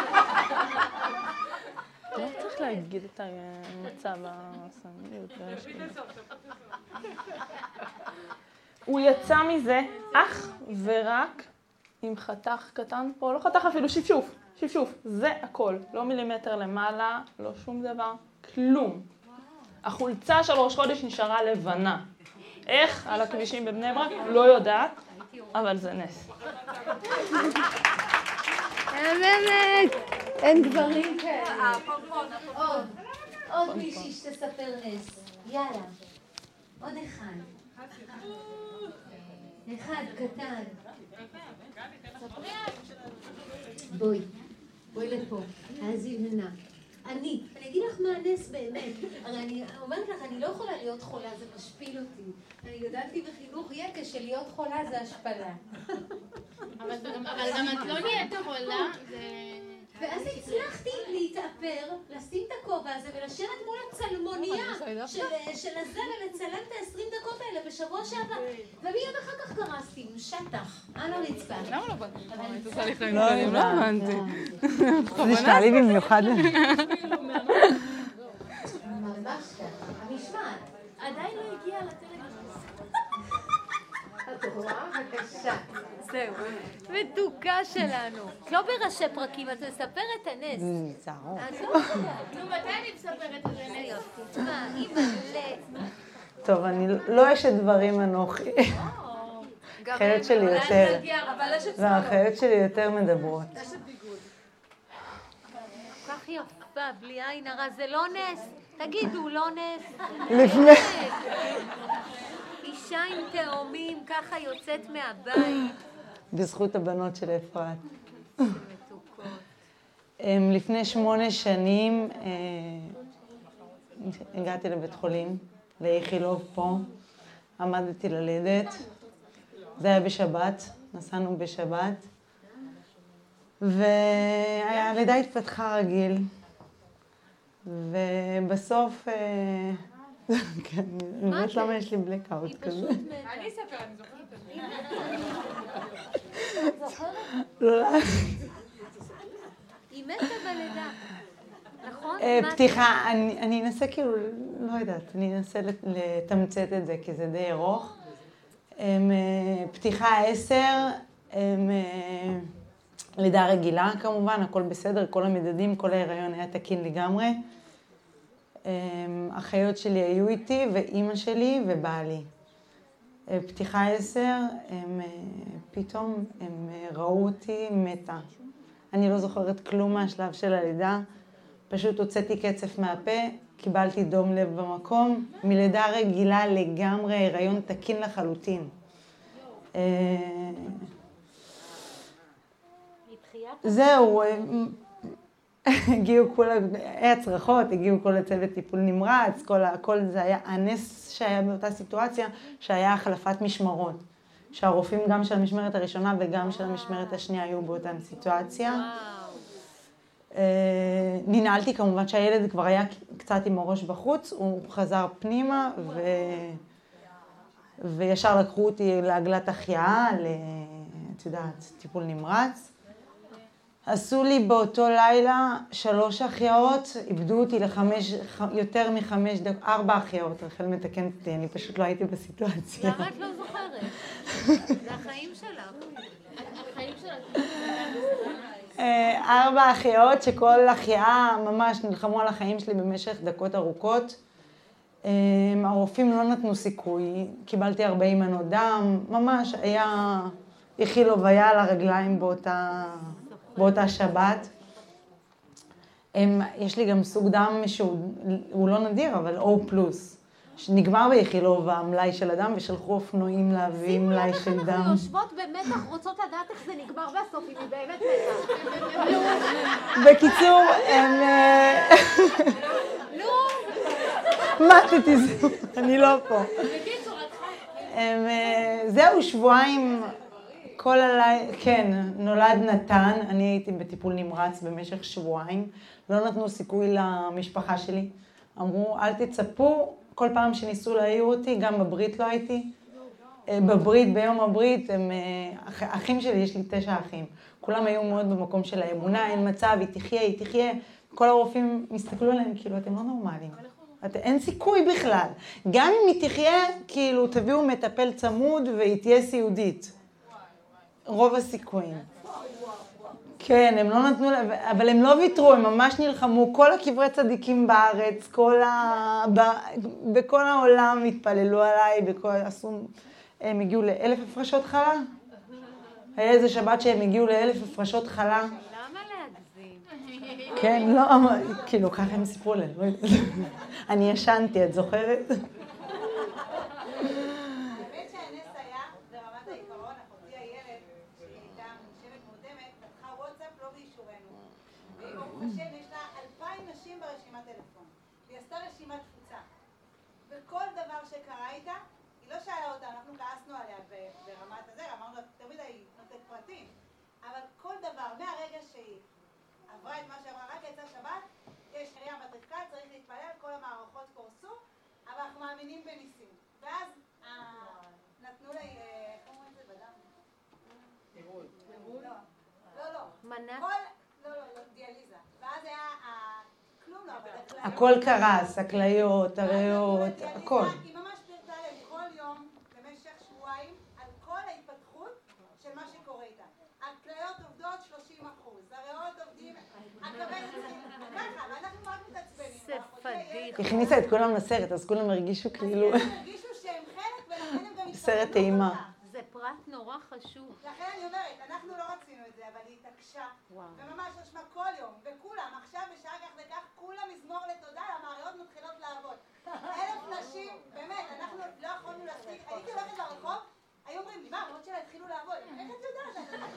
לא צריך להגיד את המצב הסמליות. הוא יצא מזה אך ורק עם חתך קטן פה, לא חתך אפילו, שפשוף, שפשוף, זה הכל. לא מילימטר למעלה, לא שום דבר, כלום. החולצה של ראש חודש נשארה לבנה. איך? על הכבישים בבני ברק? לא יודעת, אבל זה נס. באמת, אין דברים כאלה. עוד, עוד מישהי שתספר נס. יאללה, עוד אחד. אחד קטן. בואי, בואי לפה, תעזי לנה. אני, אני אגיד לך מה הנס באמת. הרי אני אומרת לך, אני לא יכולה להיות חולה, זה משפיל אותי. אני גדלתי בחינוך יקה שלהיות חולה זה השפלה. אבל גם את לא נהיית חולה, זה... ואז הצלחתי להתאפר, לשים את הכובע הזה ולשבת מול הצלמוניה של הזה ולצלם את ה-עשרים דקות האלה בשבוע שעבר. ומיד אחר כך קרסתי, עם שטח, על הרצפה. למה לא באת? לא, אני לא הבנתי. זה שתעלי במיוחד. ממש ככה, המשמעת. עדיין לא הגיע לטלגרס. את רואה? בבקשה. זהו, מתוקה שלנו. לא בראשי פרקים, את מספרת הנס. צערו. את לא יודעת. נו, מתי אני מספרת את זה נס? מה, אימא מלא. טוב, אני לא אשת דברים אנוכי. החיות שלי יותר. לא, החיות שלי יותר מדברות. כל כך יפה, בלי עין הרע, זה לא נס. תגידו, לא נס. לפני... אישה עם תאומים, ככה יוצאת מהבית. בזכות הבנות של אפרת. מתוקות. לפני שמונה שנים הגעתי לבית חולים, לאיכילוב פה, עמדתי ללדת. זה היה בשבת, נסענו בשבת, והלידה התפתחה רגיל. ובסוף, כן, אני יודעת למה יש לי בלקאוט כזה. אני אספר, אני זוכרת את זה. לא, היא מתה בלידה, נכון? פתיחה, אני אנסה כאילו, לא יודעת, אני אנסה לתמצת את זה כי זה די ארוך. פתיחה עשר, לידה רגילה כמובן, הכל בסדר, כל המדדים, כל ההיריון היה תקין לגמרי. החיות שלי היו איתי ואימא שלי ובעלי. פתיחה עשר, הם פתאום הם ראו אותי מתה. אני לא זוכרת כלום מהשלב של הלידה, פשוט הוצאתי קצף מהפה, קיבלתי דום לב במקום, מלידה רגילה לגמרי, הריון תקין לחלוטין. זהו, הגיעו כל, היה צרחות, הגיעו כל הצוות טיפול נמרץ, כל, כל זה היה, הנס שהיה באותה סיטואציה, שהיה החלפת משמרות. שהרופאים גם של המשמרת הראשונה וגם של המשמרת השנייה היו באותה סיטואציה. ננעלתי כמובן שהילד כבר היה קצת עם הראש בחוץ, הוא חזר פנימה ו... וישר לקחו אותי לעגלת החייאה, את יודעת, טיפול נמרץ. עשו לי באותו לילה שלוש החייאות, איבדו אותי לחמש, יותר מחמש דקות, ארבע החייאות, רחל מתקנת אותי, אני פשוט לא הייתי בסיטואציה. למה את לא זוכרת? זה החיים שלך. החיים שלך. ארבע החייאות שכל החייאה ממש נלחמו על החיים שלי במשך דקות ארוכות. הרופאים לא נתנו סיכוי, קיבלתי ארבעים מנות דם, ממש היה איכילוב היה על הרגליים באותה, באותה שבת. הם, יש לי גם סוג דם שהוא לא נדיר, אבל O פלוס, שנגמר באיכילוב המלאי של הדם, ושלחו אופנועים להביא מלאי של דם. שימו לב איך אנחנו יושבות במתח, רוצות לדעת איך זה נגמר בסוף, אם היא באמת מתה. בקיצור, הם... מתתי זהו, אני לא פה. זהו, שבועיים, כל הלילה, כן, נולד נתן, אני הייתי בטיפול נמרץ במשך שבועיים, לא נתנו סיכוי למשפחה שלי, אמרו, אל תצפו, כל פעם שניסו להעיר אותי, גם בברית לא הייתי, בברית, ביום הברית, הם, אחים שלי, יש לי תשע אחים, כולם היו מאוד במקום של האמונה, אין מצב, היא תחיה, היא תחיה, כל הרופאים מסתכלו עליהם, כאילו, אתם לא נורמליים. אין סיכוי בכלל. גם אם היא תחיה, כאילו, תביאו מטפל צמוד והיא תהיה סיעודית. רוב הסיכויים. כן, הם לא נתנו, אבל הם לא ויתרו, הם ממש נלחמו. כל הקברי צדיקים בארץ, כל ה... בכל העולם התפללו עליי, בכל... עשו... הם הגיעו לאלף הפרשות חלה. היה איזה שבת שהם הגיעו לאלף הפרשות חלה. למה להגזים? כן, לא, כאילו, ככה הם סיפרו להם, לא יודעת. אני ישנתי, את זוכרת? האמת שהנס היה ברמת העיקרון, אחותי הילד, שהיא הייתה מונשמת מורדמת, פתחה וואטסאפ לא באישורנו. והיא ברוך השם, יש לה אלפיים נשים ברשימת טלפון. והיא עשתה רשימת תפוצה. וכל דבר שקרה איתה, היא לא שאלה אותה, אנחנו כעסנו עליה ברמת הזה, אמרנו לה, תמיד היא נותנת פרטים. אבל כל דבר, מהרגע שהיא עברה את מה שעברה, רק יצא שבת, יש חיה בתפקד, צריך להתפלל, כל המערכות קורסו, אבל אנחנו מאמינים בניסים. ואז נתנו לי, איך אומרים את זה בדם? נירוד. לא, לא, לא. מנה? לא, לא, לא, דיאליזה. ואז היה כלום לא, אבל... הכל קרס, הכליות, הריאות, הכל. היא ממש פרטה להם כל יום, במשך שבועיים, על כל ההתפתחות של מה שקורה איתה. הכליות עובדות שלושים אחוז, הריאות עובדים, הכבד ככה, ואנחנו רק מתעצבנים. זה פדיחה. הכניסה את כולם לסרט, אז כולם הרגישו כאילו... הם הרגישו שהם חלק, ולכן הם גם... סרט טעימה. זה פרט נורא חשוב. לכן אני אומרת, אנחנו לא רצינו את זה, אבל היא התעקשה, וממש רשמה כל יום, וכולם, עכשיו בשעה כך וכך, כולם מזמור לתודה, המעריות מתחילות לעבוד. אלף נשים, באמת, אנחנו לא יכולנו להספיק, הייתי הולכת לרחוב, היו אומרים לי, מה, המעריות שלה התחילו לעבוד, איך את יודעת?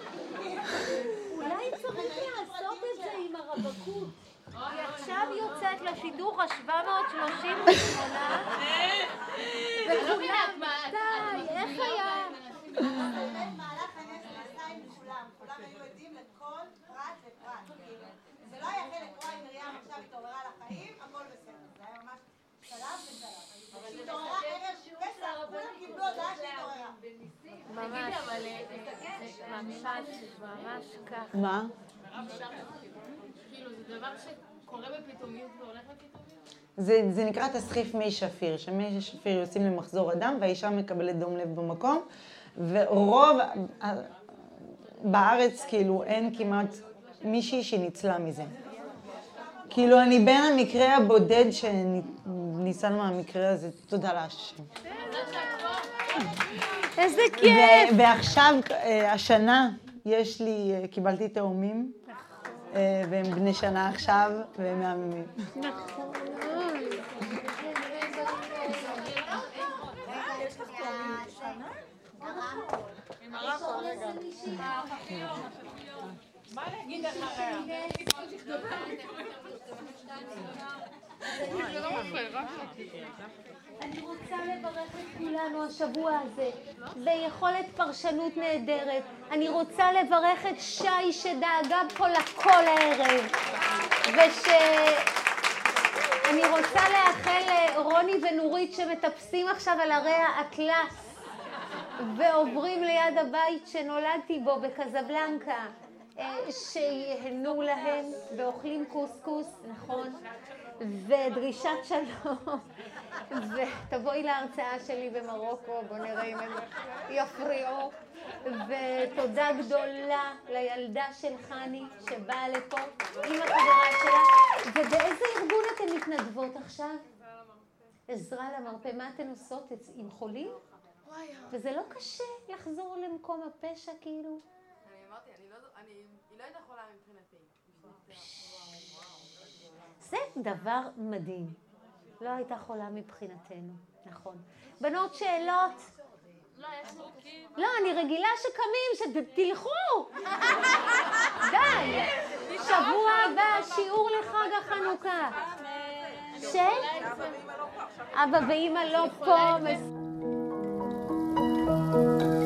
אולי צריך לעשות את זה עם הרווקות. היא עכשיו יוצאת לשידור ה-שבע מאות שלושים ושמונה, וכולם, די, איך היה? באמת מהלך הנס נעשה עם כולם, כולם היו עדים לכל פרט ופרט. זה לא היה חלק, וואי, מרים עכשיו התעוררה לחיים, הכל בסדר. זה היה ממש שלב ושלב. שהתעוררה ערב פסח, כולם קיבלו הודעה שהתעוררה. ממש, ממש, ממש ככה. מה? כאילו, זה דבר שקורה בפתאומיות והולך בפתאומיות? זה, זה נקרא תסחיף מי שפיר, שמי שפיר יוצאים למחזור הדם והאישה מקבלת דום לב במקום, ורוב בארץ כאילו אין כמעט מישהי שניצלה מזה. כאילו אני בין המקרה הבודד שניצל מהמקרה הזה, תודה להשם. איזה כיף! ועכשיו, השנה, יש לי, קיבלתי תאומים, והם בני שנה עכשיו, והם מהממים. נכון. מה נגיד אחריה? אני רוצה לברך את כולנו השבוע הזה ביכולת פרשנות נהדרת. אני רוצה לברך את שי שדאגה פה לכל הערב, ושאני רוצה לאחל לרוני ונורית שמטפסים עכשיו על הרי האטלס ועוברים ליד הבית שנולדתי בו בקזבלנקה. שיהנו להם ואוכלים קוסקוס, נכון? ודרישת שלום. ותבואי להרצאה שלי במרוקו, בוא נראה אם הם יפריעו. ותודה גדולה לילדה של חני שבאה לפה עם החברה שלה. ובאיזה ארגון אתן מתנדבות עכשיו? עזרה למרפא. מה אתן עושות עם חולים? וזה לא קשה לחזור למקום הפשע כאילו? אני אמרתי, היא לא הייתה חולה מבחינתי. זה דבר מדהים. לא הייתה חולה מבחינתנו, נכון. בנות, שאלות? לא, יש חוקים. לא, אני רגילה שקמים, שתלכו! די! שבוע הבא, שיעור לחג החנוכה. ש? אבא ואמא לא פה.